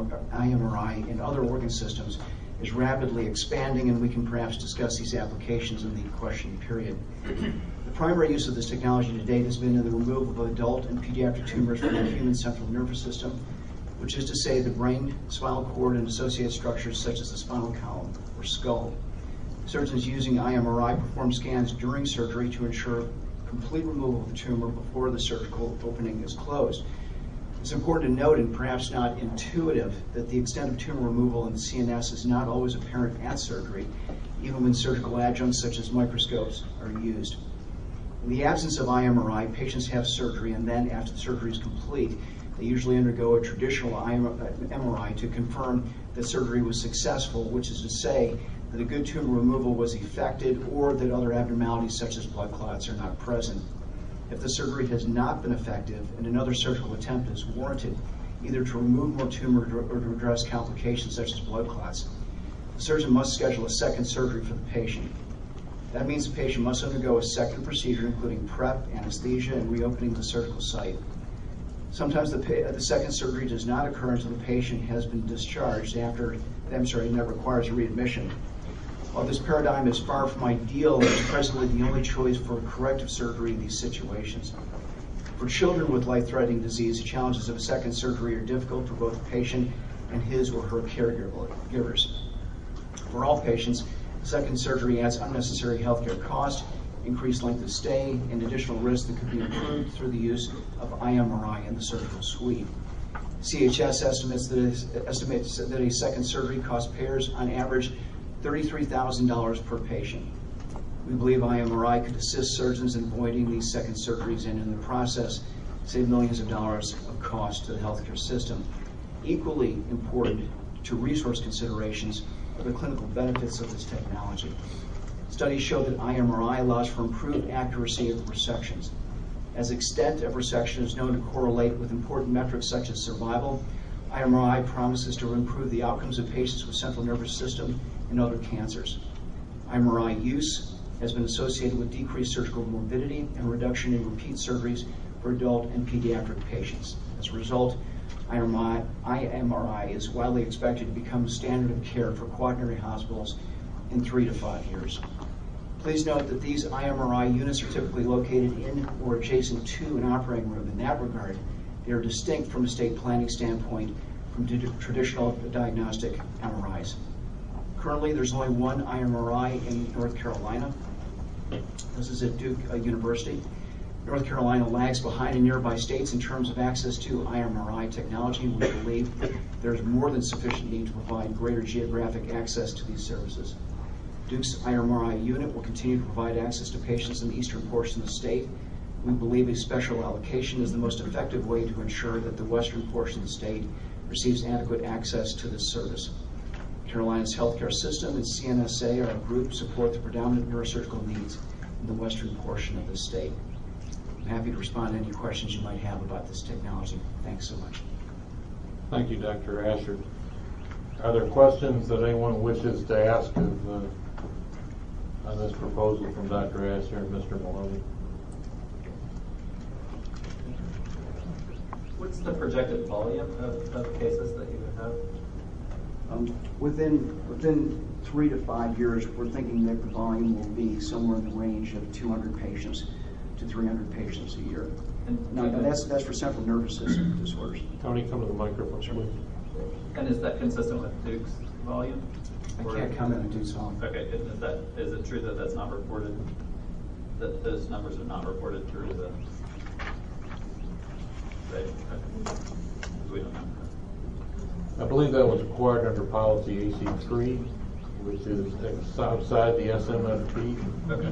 L: IMRI in other organ systems is rapidly expanding, and we can perhaps discuss these applications in the question period. The primary use of this technology to date has been in the removal of adult and pediatric tumors from the human central nervous system, which is to say the brain, spinal cord, and associated structures such as the spinal column or skull. Surgeons using IMRI perform scans during surgery to ensure complete removal of the tumor before the surgical opening is closed. It's important to note, and perhaps not intuitive, that the extent of tumor removal in the CNS is not always apparent at surgery, even when surgical adjuncts such as microscopes are used. In the absence of IMRI, patients have surgery, and then after the surgery is complete, they usually undergo a traditional MRI to confirm that surgery was successful, which is to say that a good tumor removal was effected or that other abnormalities such as blood clots are not present. If the surgery has not been effective and another surgical attempt is warranted, either to remove more tumor or to address complications such as blood clots, the surgeon must schedule a second surgery for the patient. That means the patient must undergo a second procedure, including prep, anesthesia, and reopening the surgical site. Sometimes the second surgery does not occur until the patient has been discharged and that requires a readmission. While this paradigm is far from ideal, it is presently the only choice for corrective surgery in these situations. For children with life-threatening disease, the challenges of a second surgery are difficult for both the patient and his or her caregivers. For all patients, second surgery adds unnecessary healthcare cost, increased length of stay, and additional risk that could be improved through the use of IMRI in the surgical suite. CHS estimates that a second surgery costs payers on average $33,000 per patient. We believe IMRI could assist surgeons in avoiding these second surgeries and in the process save millions of dollars of cost to the healthcare system. Equally important to resource considerations are the clinical benefits of this technology. Studies show that IMRI allows for improved accuracy of resections. As extent of resection is known to correlate with important metrics such as survival, IMRI promises to improve the outcomes of patients with central nervous system and other cancers. IMRI use has been associated with decreased surgical morbidity and reduction in repeat surgeries for adult and pediatric patients. As a result, IMRI is widely expected to become the standard of care for quaternary hospitals in 3 to 5 years. Please note that these IMRI units are typically located in or adjacent to an operating room. In that regard, they are distinct from a state planning standpoint from traditional diagnostic MRIs. Currently, there's only one IMRI in North Carolina. This is at Duke University. North Carolina lags behind in nearby states in terms of access to IMRI technology. We believe there's more than sufficient need to provide greater geographic access to these services. Duke's IMRI unit will continue to provide access to patients in the eastern portion of the state. We believe a special allocation is the most effective way to ensure that the western portion of the state receives adequate access to this service. Carolina's healthcare system and CNSA are a group support the predominant neurosurgical needs in the western portion of the state. I'm happy to respond to any questions you might have about this technology. Thanks so much.
A: Thank you, Dr. Asher. Are there questions that anyone wishes to ask of, on this proposal from Dr. Asher and Mr. Maloney?
M: What's the projected volume of cases that you would have?
L: Within 3 to 5 years, we're thinking that the volume will be somewhere in the range of 200 patients to 300 patients a year. Now that's for central nervous system disorders.
A: Tony, come to the microphone, please.
M: And is that consistent with Duke's volume?
L: I can't comment on Duke's volume.
M: Okay, is it true that that's not reported? That those numbers are not reported through the? We don't know.
A: I believe that was acquired under policy AC3, which is outside the SMFP.
M: Okay.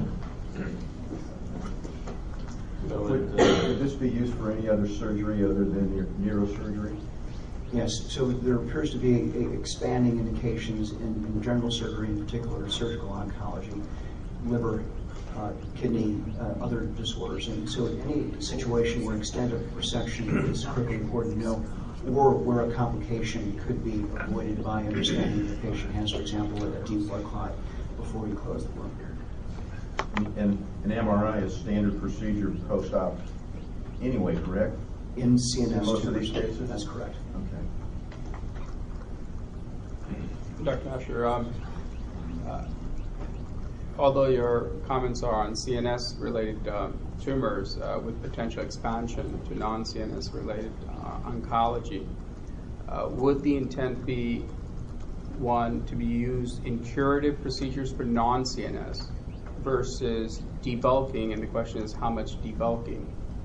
A: So
J: would this be used for any other surgery other than neurosurgery?
L: Yes, so there appears to be expanding indications in general surgery, in particular surgical oncology, liver, kidney, other disorders. And so in any situation where extent of resection is critically important to know, or where a complication could be avoided by understanding the patient has, for example, a deep blood clot before you close the blood.
J: And an MRI is standard procedure post-op anyway, correct?
L: In CNS
J: most of these cases?
L: That's correct.
J: Okay.
P: Dr. Asher, although your comments are on CNS-related tumors with potential expansion to non-CNS related oncology, would the intent be, one, to be used in curative procedures for non-CNS versus debulking, and the question is how much debulking?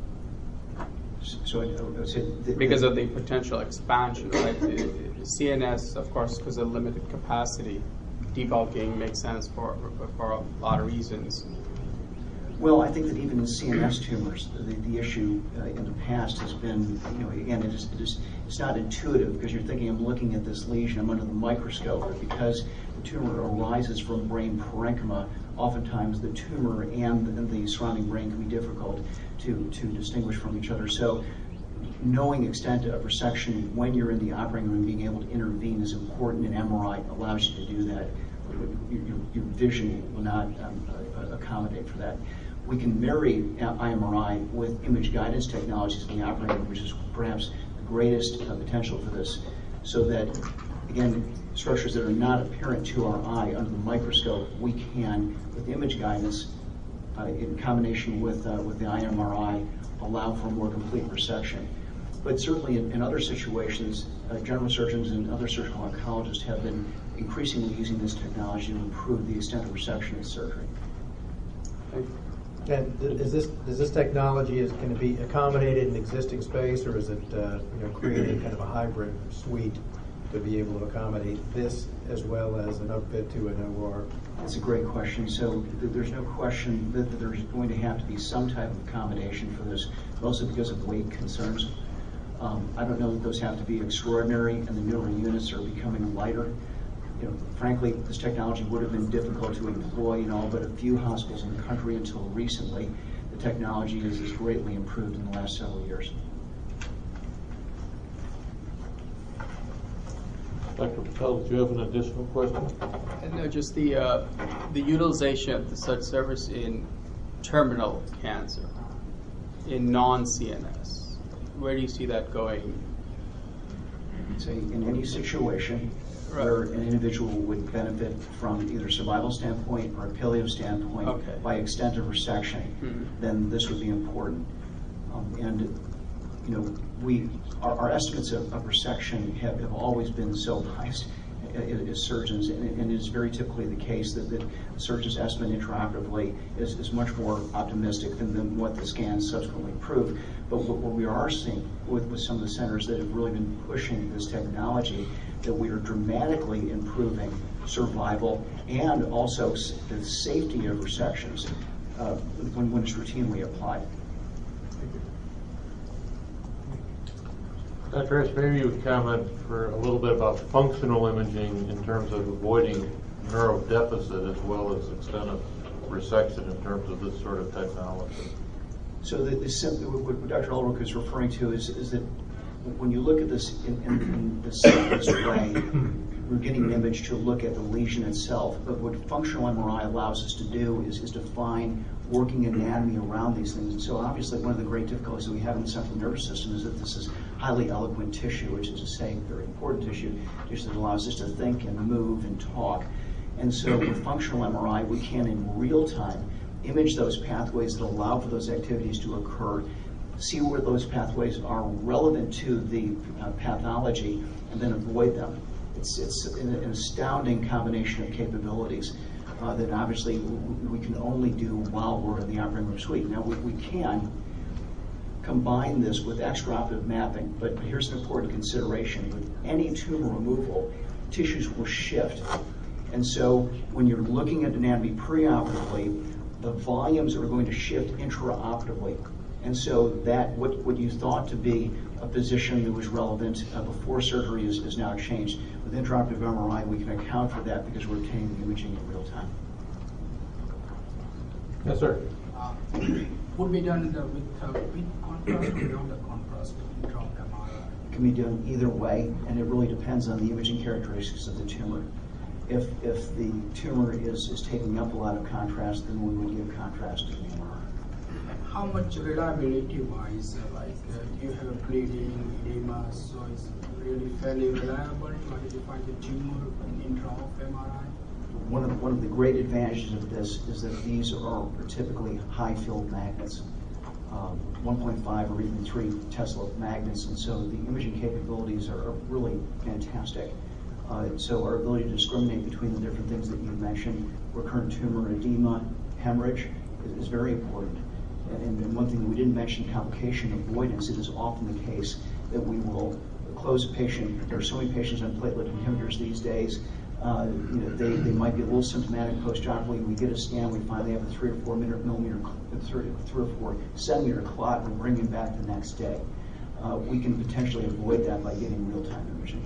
P: Because of the potential expansion, right? The CNS, of course, because of limited capacity, debulking makes sense for a lot of reasons.
L: Well, I think that even in CNS tumors, the issue in the past has been, again, it's not intuitive because you're thinking I'm looking at this lesion, I'm under the microscope, but because the tumor arises from brain parenchyma, oftentimes the tumor and the surrounding brain can be difficult to distinguish from each other. So knowing extent of resection when you're in the operating room, being able to intervene is important, and MRI allows you to do that. Your vision will not accommodate for that. We can marry IMRI with image guidance technologies in the operating room, which is perhaps the greatest potential for this, so that, again, structures that are not apparent to our eye under the microscope, we can, with image guidance, in combination with the IMRI, allow for more complete resection. But certainly in other situations, general surgeons and other surgical oncologists have been increasingly using this technology to improve the extent of resection in surgery.
B: And is this technology can it be accommodated in existing space, or is it creating kind of a hybrid suite to be able to accommodate this as well as an upfit to an OR?
L: That's a great question. So there's no question that there's going to have to be some type of accommodation for this, mostly because of weight concerns. I don't know that those have to be extraordinary, and the newer units are becoming lighter. Frankly, this technology would have been difficult to employ in all but a few hospitals in the country until recently. The technology has greatly improved in the last several years.
A: Dr. Patel, do you have an additional question?
P: No, just the utilization of the such service in terminal cancer, in non-CNS. Where do you see that going?
L: Say in any situation where an individual would benefit from either survival standpoint or a palliative standpoint by extent of resection, then this would be important. Our estimates of resection have always been so biased as surgeons, and it is very typically the case that the surgeon's estimate intraoperatively is much more optimistic than what the scans subsequently prove. But what we are seeing with some of the centers that have really been pushing this technology, that we are dramatically improving survival and also the safety of resections when it's routinely applied.
A: Dr. Ash, maybe you would comment for a little bit about functional imaging in terms of avoiding neurodeficit as well as extent of resection in terms of this sort of technology.
L: So what Dr. Ulrich is referring to is that when you look at this in the simplest way, we're getting an image to look at the lesion itself. But what functional MRI allows us to do is define working anatomy around these things. And so obviously one of the great difficulties that we have in the central nervous system is that this is highly eloquent tissue, which is to say very important tissue that allows us to think and move and talk. And so with functional MRI, we can in real time image those pathways that allow for those activities to occur, see where those pathways are relevant to the pathology, and then avoid them. It's an astounding combination of capabilities that obviously we can only do while we're in the operating room suite. Now we can combine this with extraoperative mapping, but here's an important consideration. With any tumor removal, tissues will shift. And so when you're looking at anatomy preoperatively, the volumes are going to shift intraoperatively. And so that what you thought to be a position that was relevant before surgery is now changed. With intraoperative MRI, we can account for that because we're obtaining the imaging in real time.
A: Yes, sir.
V: Would be done with contrast or without the contrast intraoperative MRI?
L: It can be done either way, and it really depends on the imaging characteristics of the tumor. If the tumor is taking up a lot of contrast, then we would give contrast to the MRI.
V: How much reliability-wise, do you have a bleeding, edema, so it's really fairly reliable to identify the tumor in intraoperative MRI?
L: One of the great advantages of this is that these are typically high-field magnets, 1.5 or even 3 Tesla magnets, and so the imaging capabilities are really fantastic. So our ability to discriminate between the different things that you mentioned, recurrent tumor, edema, hemorrhage, is very important. And one thing that we didn't mention, complication avoidance. It is often the case that we will close a patient. There are so many patients on platelet inhibitors these days. They might be a little symptomatic post-operatively. We get a scan, we find they have a 3 or 4 centimeter clot, and we bring them back the next day. We can potentially avoid that by getting real-time imaging.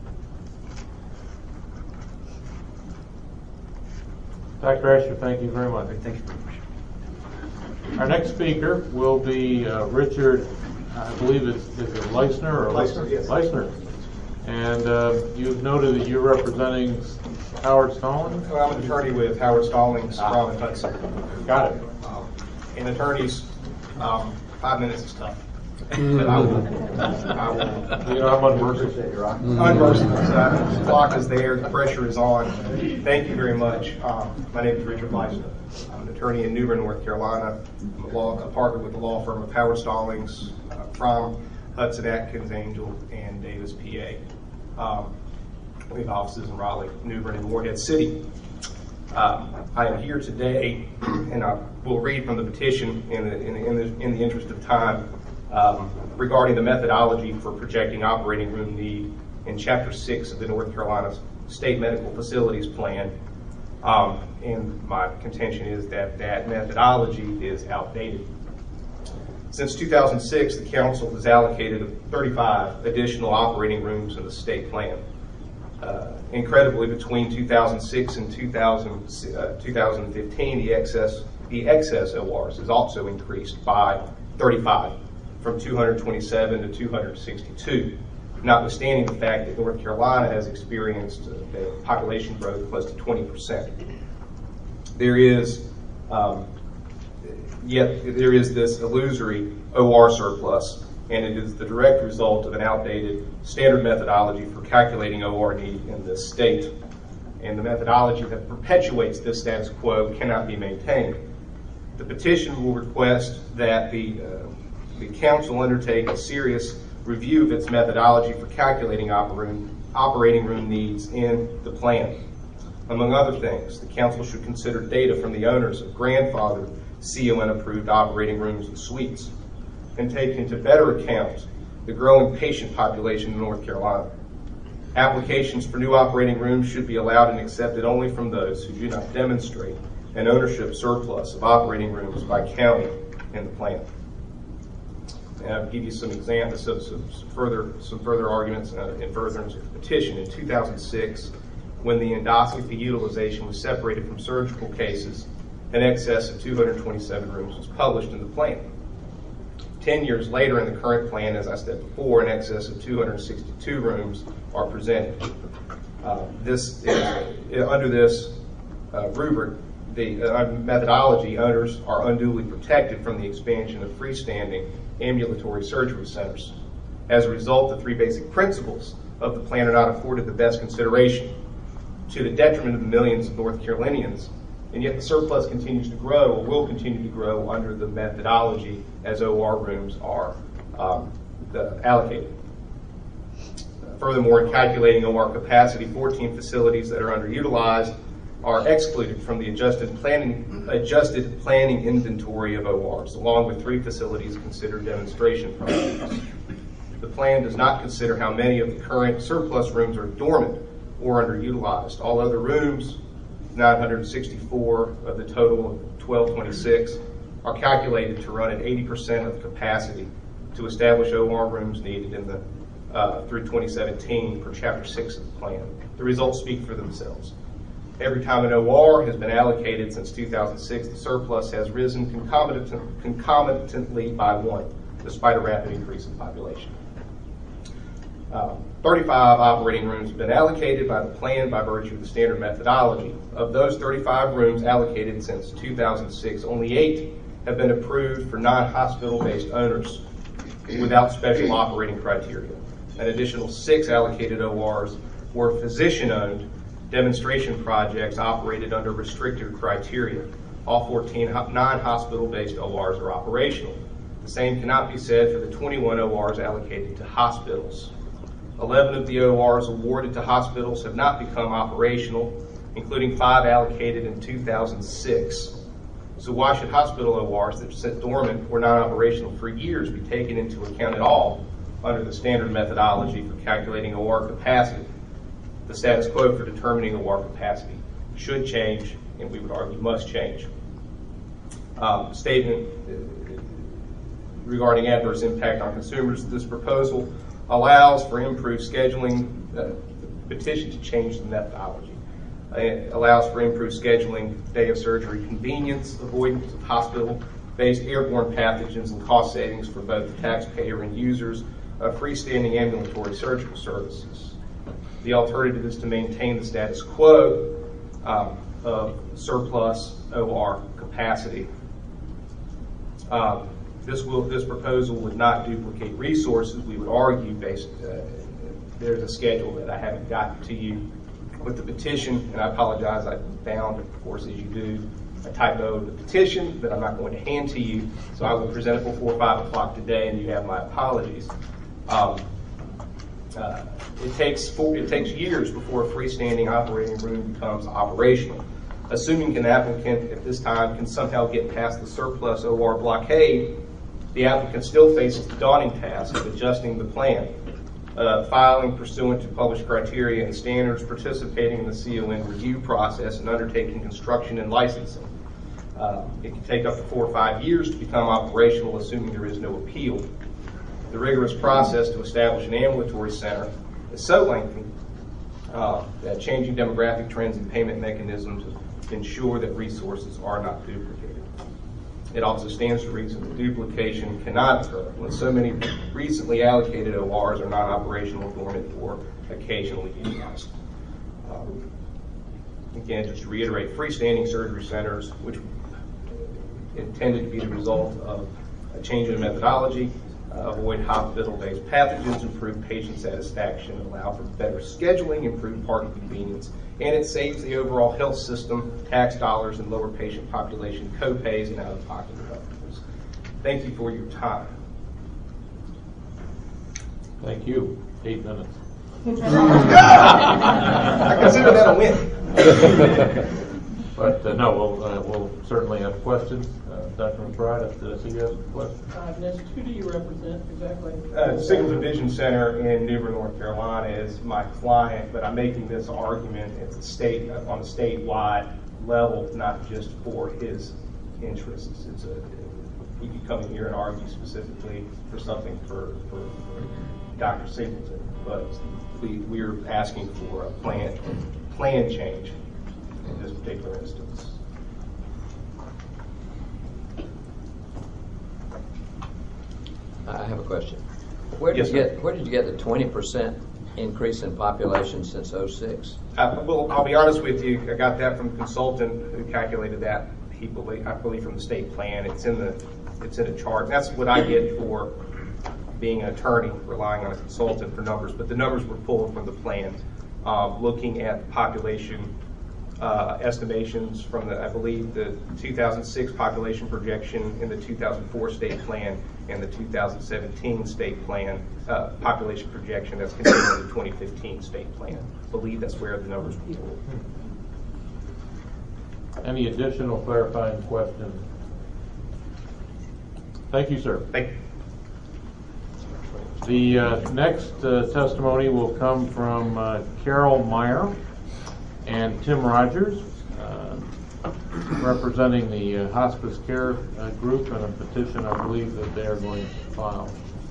A: Dr. Asher, thank you very much.
L: Thank you very much.
A: Our next speaker will be Richard, I believe is it Leisner?
N: Leisner, yes.
A: Leisner. And you've noted that you're representing Howard Stallings?
N: Well, I'm an attorney with Howard Stallings, Brown and Hudson.
A: Got it.
N: And attorneys, 5 minutes is tough. But I will.
A: You know, I'm unmerciful.
N: Unmerciful. The clock is there. The pressure is on. Thank you very much. My name is Richard Leisner. I'm an attorney in New Bern, North Carolina. I'm a partner with the law firm of Howard Stallings, from Hudson Atkins, Angel, and Davis, PA. We have offices in Raleigh, New Bern, and Morehead City. I am here today, and I will read from the petition in the interest of time, regarding the methodology for projecting operating room need in Chapter 6 of the North Carolina State Medical Facilities Plan. And my contention is that that methodology is outdated. Since 2006, the council has allocated 35 additional operating rooms in the state plan. Incredibly, between 2006 and 2015, the excess ORs has also increased by 35, from 227 to 262, notwithstanding the fact that North Carolina has experienced population growth close to 20%. There is this illusory OR surplus, and it is the direct result of an outdated standard methodology for calculating OR need in this state. And the methodology that perpetuates this status quo cannot be maintained. The petition will request that the council undertake a serious review of its methodology for calculating operating room needs in the plan. Among other things, the council should consider data from the owners of grandfathered CON-approved operating rooms and suites, and take into better account the growing patient population in North Carolina. Applications for new operating rooms should be allowed and accepted only from those who do not demonstrate an ownership surplus of operating rooms by county in the plan. And I'll give you some examples of some further arguments in furtherance of the petition. In 2006, when the endoscopy utilization was separated from surgical cases, an excess of 227 rooms was published in the plan. 10 years later, in the current plan, as I said before, an excess of 262 rooms are presented. Under this rubric, the methodology, owners are unduly protected from the expansion of freestanding ambulatory surgery centers. As a result, the three basic principles of the plan are not afforded the best consideration, to the detriment of the millions of North Carolinians, and yet the surplus continues to grow, or will continue to grow, under the methodology as OR rooms are allocated. Furthermore, in calculating OR capacity, 14 facilities that are underutilized are excluded from the adjusted planning inventory of ORs, along with 3 facilities considered demonstration projects. The plan does not consider how many of the current surplus rooms are dormant or underutilized. All other rooms, 964 of the total of 1226, are calculated to run at 80% of capacity to establish OR rooms needed in the through 2017 per Chapter 6 of the plan. The results speak for themselves. Every time an OR has been allocated since 2006, the surplus has risen concomitantly by 1, despite a rapid increase in population. 35 operating rooms have been allocated by the plan by virtue of the standard methodology. Of those 35 rooms allocated since 2006, only 8 have been approved for non-hospital-based owners without special operating criteria. An additional 6 allocated ORs were physician-owned demonstration projects operated under restricted criteria. All 14 non-hospital-based ORs are operational. The same cannot be said for the 21 ORs allocated to hospitals. 11 of the ORs awarded to hospitals have not become operational, including 5 allocated in 2006. So why should hospital ORs that sit dormant or non-operational for years be taken into account at all under the standard methodology for calculating OR capacity? The status quo for determining OR capacity should change, and we would argue must change. Statement regarding adverse impact on consumers. This proposal allows for improved scheduling, petition to change the methodology. It allows for improved scheduling, day of surgery convenience, avoidance of hospital-based airborne pathogens, and cost savings for both the taxpayer and users of freestanding ambulatory surgical services. The alternative is to maintain the status quo of surplus OR capacity. This proposal would not duplicate resources. We would argue there's a schedule that I haven't gotten to you with the petition, and I apologize. I found, of course, as you do, a typo of the petition that I'm not going to hand to you, so I will present it before 5 o'clock today, and you have my apologies. It takes years before a freestanding operating room becomes operational. Assuming an applicant at this time can somehow get past the surplus OR blockade, the applicant still faces the daunting task of adjusting the plan filing pursuant to published criteria and standards, participating in the CON review process, and undertaking construction and licensing. It can take up to 4 or 5 years to become operational, assuming there is no appeal. The rigorous process to establish an ambulatory center is so lengthy that changing demographic trends and payment mechanisms ensure that resources are not duplicated. It also stands to reason that duplication cannot occur when so many recently allocated ORs are not operational, dormant, or occasionally utilized. Again, just to reiterate, freestanding surgery centers, which intended to be the result of a change in methodology, avoid hospital-based pathogens, improve patient satisfaction, allow for better scheduling, improve parking convenience, and it saves the overall health system tax dollars and lower patient population co-pays and out-of-pocket deductibles. Thank you for your time.
A: Thank you. 8 minutes.
N: I consider that a win.
A: But no, we'll certainly have questions. Dr. McBride, did I see you have a question?
Q: Who do you represent exactly?
N: Sickle Division Center in New Bern, North Carolina is my client, but I'm making this argument on a statewide level, not just for his interests. He could come in here and argue specifically for something for Dr. Singleton, but we're asking for a plan change in this particular instance.
O: I have a question. Where did you get the 20% increase in population since 2006?
N: Well, I'll be honest with you. I got that from a consultant who calculated that. I believe from the state plan. It's in a chart. That's what I get for being an attorney, relying on a consultant for numbers. But the numbers were pulled from the plan, looking at population estimations from I believe the 2006 population projection in the 2004 state plan and the 2017 state plan population projection that's contained in the 2015 state plan. I believe that's where the numbers were pulled.
A: Any additional clarifying questions? Thank you, sir.
N: Thank you.
A: The next testimony will come from Carol Meyer and Tim Rogers, representing the hospice care group and a petition I believe that they are going to file.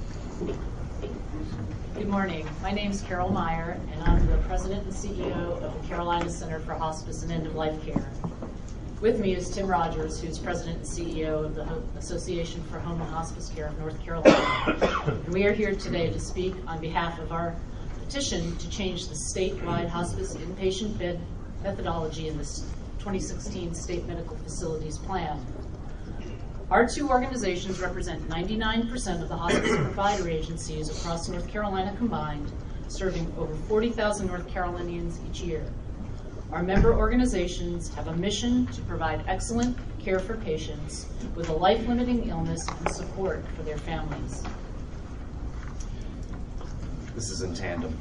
T: Good morning. My name is Carol Meyer, and I'm the president and CEO of the Carolina Center for Hospice and End-of-Life Care. With me is Tim Rogers, who's president and CEO of the Association for Home and Hospice Care of North Carolina. And we are here today to speak on behalf of our petition to change the statewide hospice inpatient bed methodology in the 2016 State Medical Facilities Plan. Our two organizations represent 99% of the hospice provider agencies across North Carolina combined, serving over 40,000 North Carolinians each year. Our member organizations have a mission to provide excellent care for patients with a life-limiting illness and support for their families.
W: This is in tandem.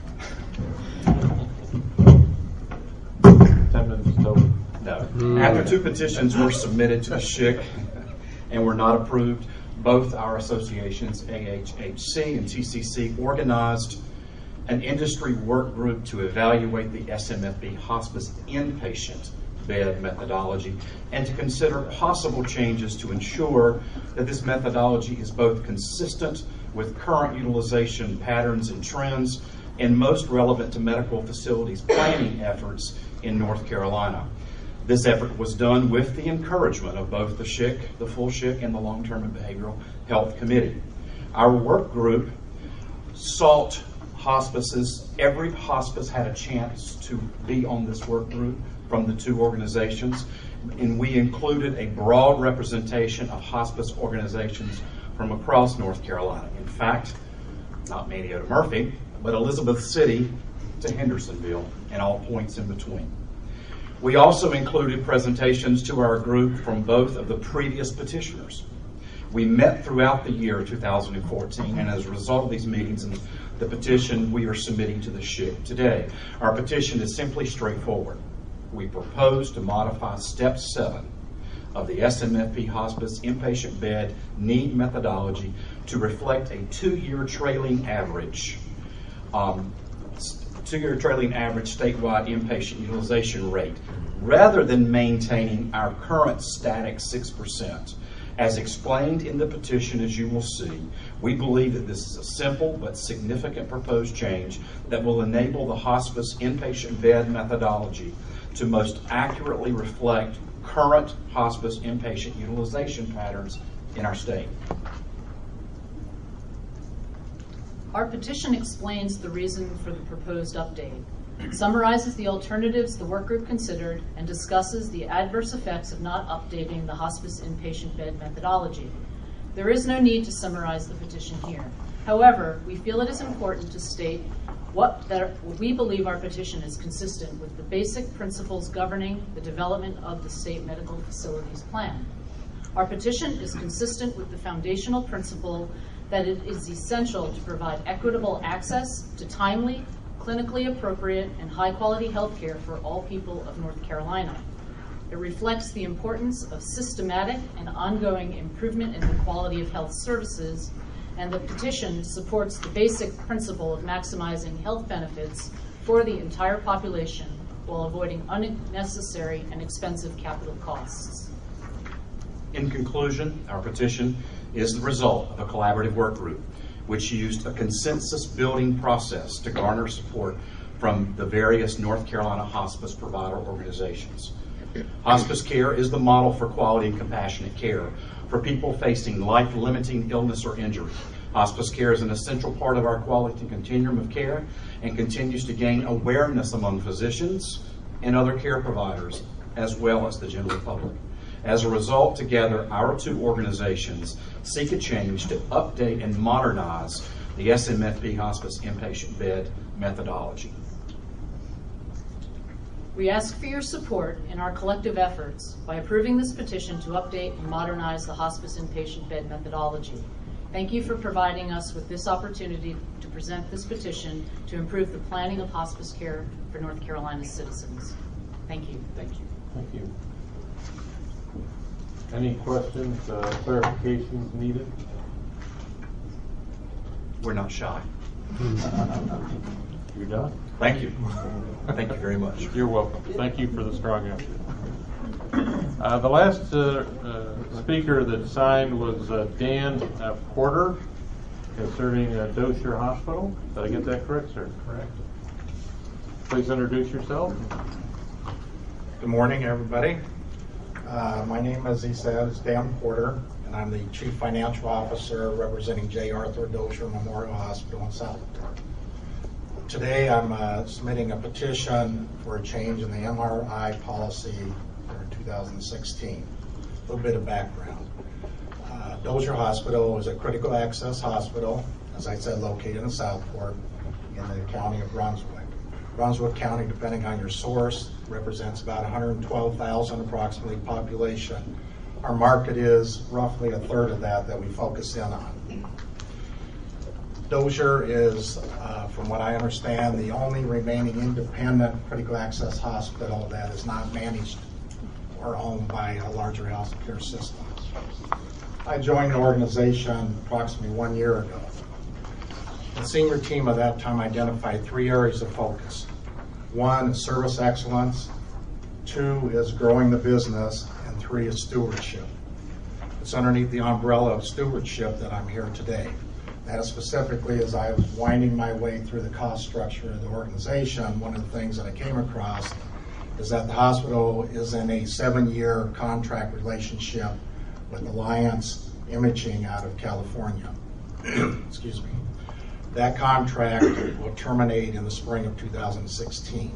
A: 10 minutes total.
W: No. After 2 petitions were submitted to the SHIC and were not approved, both our associations, AHHC and TCC, organized an industry work group to evaluate the SMFB hospice inpatient bed methodology and to consider possible changes to ensure that this methodology is both consistent with current utilization patterns and trends and most relevant to medical facilities planning efforts in North Carolina. This effort was done with the encouragement of both the SHIC, the full SHIC, and the Long-Term and Behavioral Health Committee. Our work group sought hospices. Every hospice had a chance to be on this work group from the 2 organizations, and we included a broad representation of hospice organizations from across North Carolina. In fact, not Marietta Murphy, but Elizabeth City to Hendersonville and all points in between. We also included presentations to our group from both of the previous petitioners. We met throughout the year 2014, and as a result of these meetings and the petition we are submitting to the SHIC today, our petition is simply straightforward. We propose to modify Step 7 of the SMFP hospice inpatient bed need methodology to reflect a 2-year trailing average two-year trailing average statewide inpatient utilization rate, rather than maintaining our current static 6%. As explained in the petition, as you will see, we believe that this is a simple but significant proposed change that will enable the hospice inpatient bed methodology to most accurately reflect current hospice inpatient utilization patterns in our state.
T: Our petition explains the reason for the proposed update, summarizes the alternatives the work group considered, and discusses the adverse effects of not updating the hospice inpatient bed methodology. There is no need to summarize the petition here. However, we feel it is important to state that we believe our petition is consistent with the basic principles governing the development of the State Medical Facilities Plan. Our petition is consistent with the foundational principle that it is essential to provide equitable access to timely, clinically appropriate, and high-quality health care for all people of North Carolina. It reflects the importance of systematic and ongoing improvement in the quality of health services, and the petition supports the basic principle of maximizing health benefits for the entire population while avoiding unnecessary and expensive capital costs.
W: In conclusion, our petition is the result of a collaborative work group which used a consensus building process to garner support from the various North Carolina hospice provider organizations. Hospice care is the model for quality and compassionate care for people facing life-limiting illness or injury. Hospice care is an essential part of our quality continuum of care and continues to gain awareness among physicians and other care providers, as well as the general public. As a result, together, our two organizations seek a change to update and modernize the SMFB hospice inpatient bed methodology.
T: We ask for your support in our collective efforts by approving this petition to update and modernize the hospice inpatient bed methodology. Thank you for providing us with this opportunity to present this petition to improve the planning of hospice care for North Carolina's citizens. Thank you.
W: Thank you.
A: Thank you. Any questions, clarifications needed?
W: We're not shy.
A: You're done?
W: Thank you. Thank you very much.
A: You're welcome. Thank you for the strong effort. The last speaker that signed was Dan Porter concerning Dozier Hospital. Did I get that correct, sir?
G: Correct.
A: Please introduce yourself.
G: Good morning, everybody. My name, as he said, is Dan Porter, and I'm the Chief Financial Officer representing J. Arthur Dozier Memorial Hospital in Southport. Today, I'm submitting a petition for a change in the MRI policy for 2016. A little bit of background. Dozier Hospital is a critical access hospital, as I said, located in Southport in the county of Brunswick. Brunswick County, depending on your source, represents about 112,000 approximately population. Our market is roughly a third of that we focus in on. Dozier is, from what I understand, the only remaining independent critical access hospital that is not managed or owned by a larger healthcare system. I joined the organization approximately 1 year ago. The senior team at that time identified 3 areas of focus. 1 is service excellence, 2 is growing the business, and 3 is stewardship. It's underneath the umbrella of stewardship that I'm here today. That is specifically as I was winding my way through the cost structure of the organization, one of the things that I came across is that the hospital is in a 7-year contract relationship with Alliance Imaging out of California. Excuse me. That contract will terminate in the spring of 2016.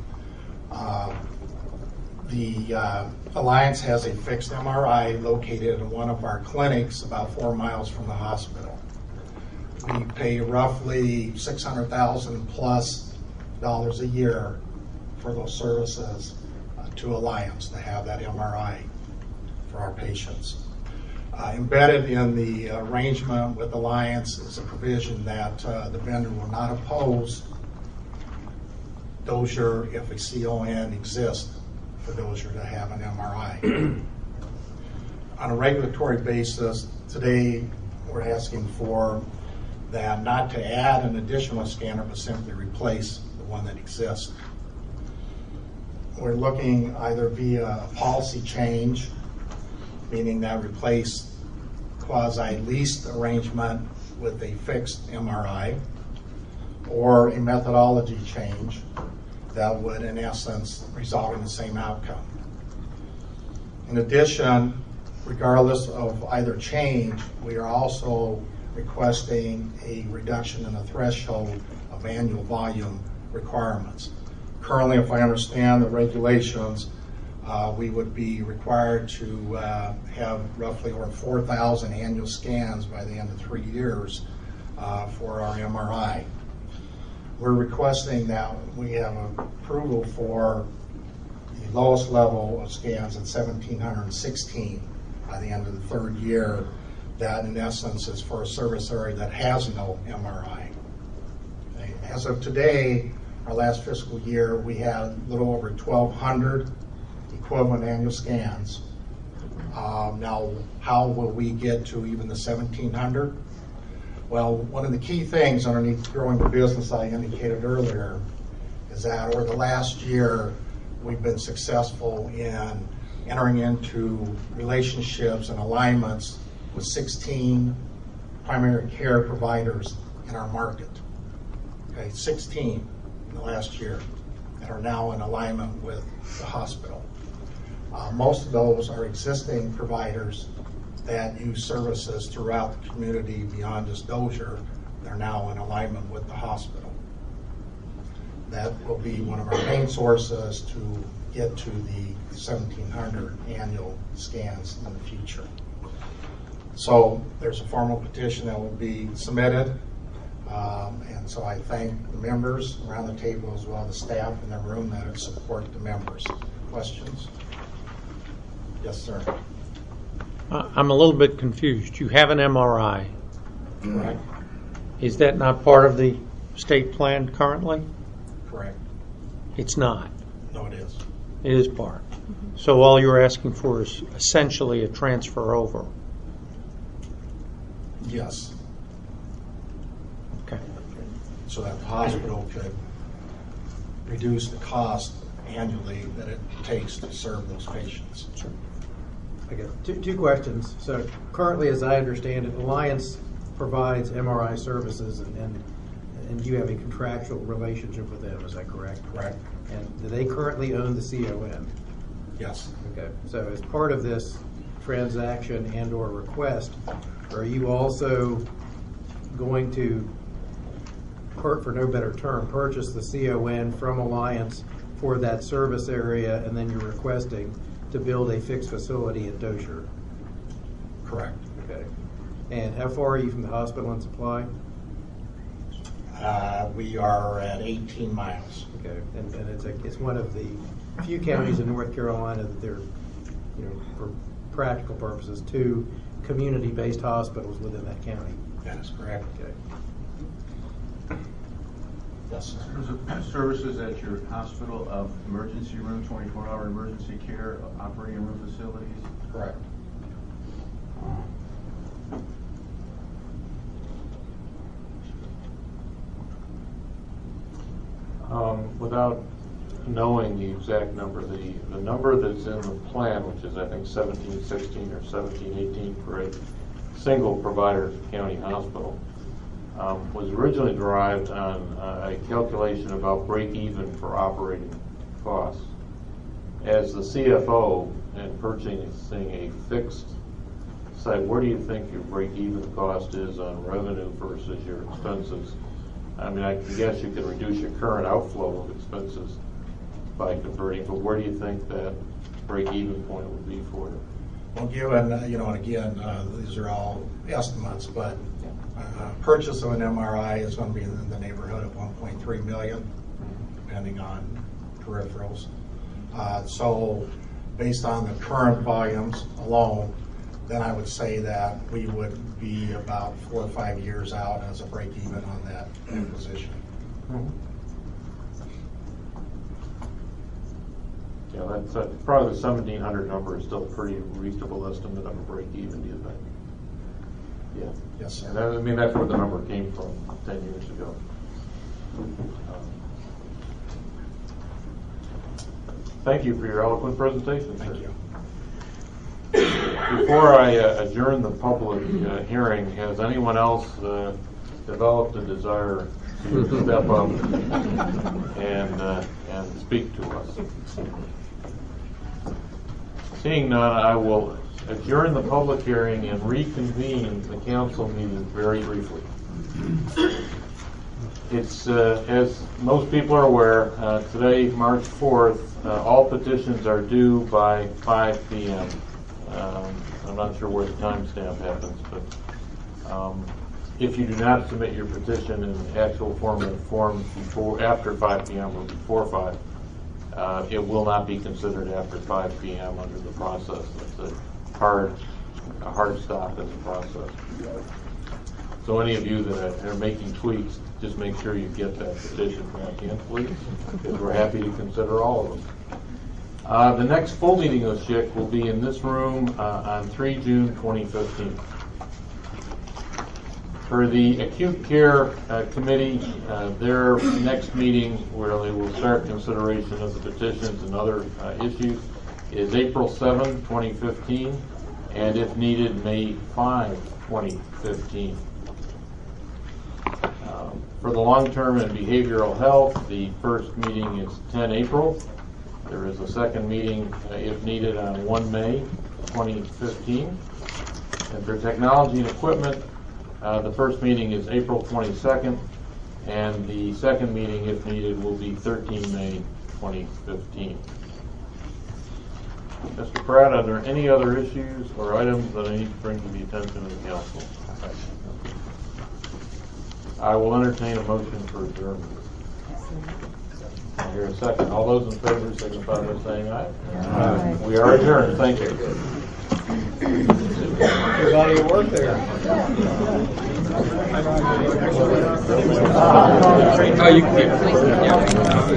G: The Alliance has a fixed MRI located in one of our clinics about 4 miles from the hospital. We pay roughly $600,000 plus a year for those services to Alliance to have that MRI for our patients. Embedded in the arrangement with Alliance is a provision that the vendor will not oppose Dozier if a CON exists for Dozier to have an MRI. On a regulatory basis, today we're asking for that not to add an additional scanner, but simply replace the one that exists. We're looking either via a policy change, meaning that replace quasi-leased arrangement with a fixed MRI, or a methodology change that would, in essence, result in the same outcome. In addition, regardless of either change, we are also requesting a reduction in the threshold of annual volume requirements. Currently, if I understand the regulations, we would be required to have roughly over 4,000 annual scans by the end of 3 years for our MRI. We're requesting that we have approval for the lowest level of scans at 1,716 by the end of the 3rd year. That, in essence, is for a service area that has no MRI. Okay. As of today, our last fiscal year, we had a little over 1,200 equivalent annual scans. Now, how will we get to even the 1,700? Well, one of the key things underneath growing the business I indicated earlier is that over the last year, we've been successful in entering into relationships and alignments with 16 primary care providers in our market. Okay, 16 in the last year that are now in alignment with the hospital. Most of those are existing providers that use services throughout the community beyond just Dozier. They're now in alignment with the hospital. That will be one of our main sources to get to the 1,700 annual scans in the future. So there's a formal petition that will be submitted, and so I thank the members around the table as well as the staff in the room that have supported the members. Questions? Yes, sir.
R: I'm a little bit confused. You have an MRI.
G: Correct.
R: Is that not part of the state plan currently?
G: Correct.
R: It's not.
G: No, it is.
R: It is part. So all you're asking for is essentially a transfer over.
G: Yes.
R: Okay.
G: So that the hospital could reduce the cost annually that it takes to serve those patients.
B: Sure. I got two questions. So currently, as I understand it, Alliance provides MRI services, and you have a contractual relationship with them. Is that correct?
G: Correct.
B: And do they currently own the CON?
G: Yes.
B: Okay. So as part of this transaction and/or request, are you also going to, for no better term, purchase the CON from Alliance for that service area, and then you're requesting to build a fixed facility at Dozier?
G: Correct.
B: Okay. And how far are you from the hospital and Supply?
G: We are at 18 miles.
B: Okay. And it's one of the few counties in North Carolina that there, for practical purposes, 2 community-based hospitals within that county.
G: That is correct.
B: Okay.
G: Yes, sir.
J: Services at your hospital of emergency room, 24-hour emergency care, operating room facilities?
G: Correct.
A: Without knowing the exact number, the number that's in the plan, which is I think 1716 or 1718 for a single provider county hospital, was originally derived on a calculation about break even for operating costs. As the CFO and purchasing a fixed site, where do you think your break even cost is on revenue versus your expenses? I mean, I guess you can reduce your current outflow of expenses by converting, but where do you think that break-even point would be for you?
G: Well, given, and again, these are all estimates, but purchase of an MRI is going to be in the neighborhood of $1.3 million, depending on peripherals. So based on the current volumes alone, then I would say that we would be about 4 or 5 years out as a break-even on that acquisition.
A: Yeah, that's probably the 1,700 number is still a pretty reasonable estimate of a break-even, do you think? Yeah.
G: Yes, sir.
A: And I mean, that's where the number came from 10 years ago. Thank you for your eloquent presentation, sir.
G: Thank you.
A: Before I adjourn the public hearing, has anyone else developed a desire to step up and speak to us? Seeing none, I will adjourn the public hearing and reconvene the council meeting very briefly. It's, as most people are aware, today, March 4th, all petitions are due by 5 p.m. I'm not sure where the timestamp happens, but if you do not submit your petition in actual form after 5 p.m. or before 5, it will not be considered after 5 p.m. under the process. It's a hard stop in the process. So any of you that are making tweaks, just make sure you get that petition back in, please, because we're happy to consider all of them. The next full meeting of SHIC will be in this room on 3 June 2015. For the Acute Care Committee, their next meeting, where they will start consideration of the petitions and other issues, is April 7, 2015, and if needed, May 5, 2015. For the long-term and behavioral health, the first meeting is 10 April. There is a second meeting, if needed, on 1 May 2015. And for technology and equipment, the first meeting is April 22nd, and the second meeting, if needed, will be 13 May 2015. Mr. Pratt, are there any other issues or items that I need to bring to the attention of the council? I will entertain a motion for adjournment. I hear a second. All those in favor signify by saying aye. Aye. We are adjourned. Thank you.
B: Good body of work there.
P: Oh, you can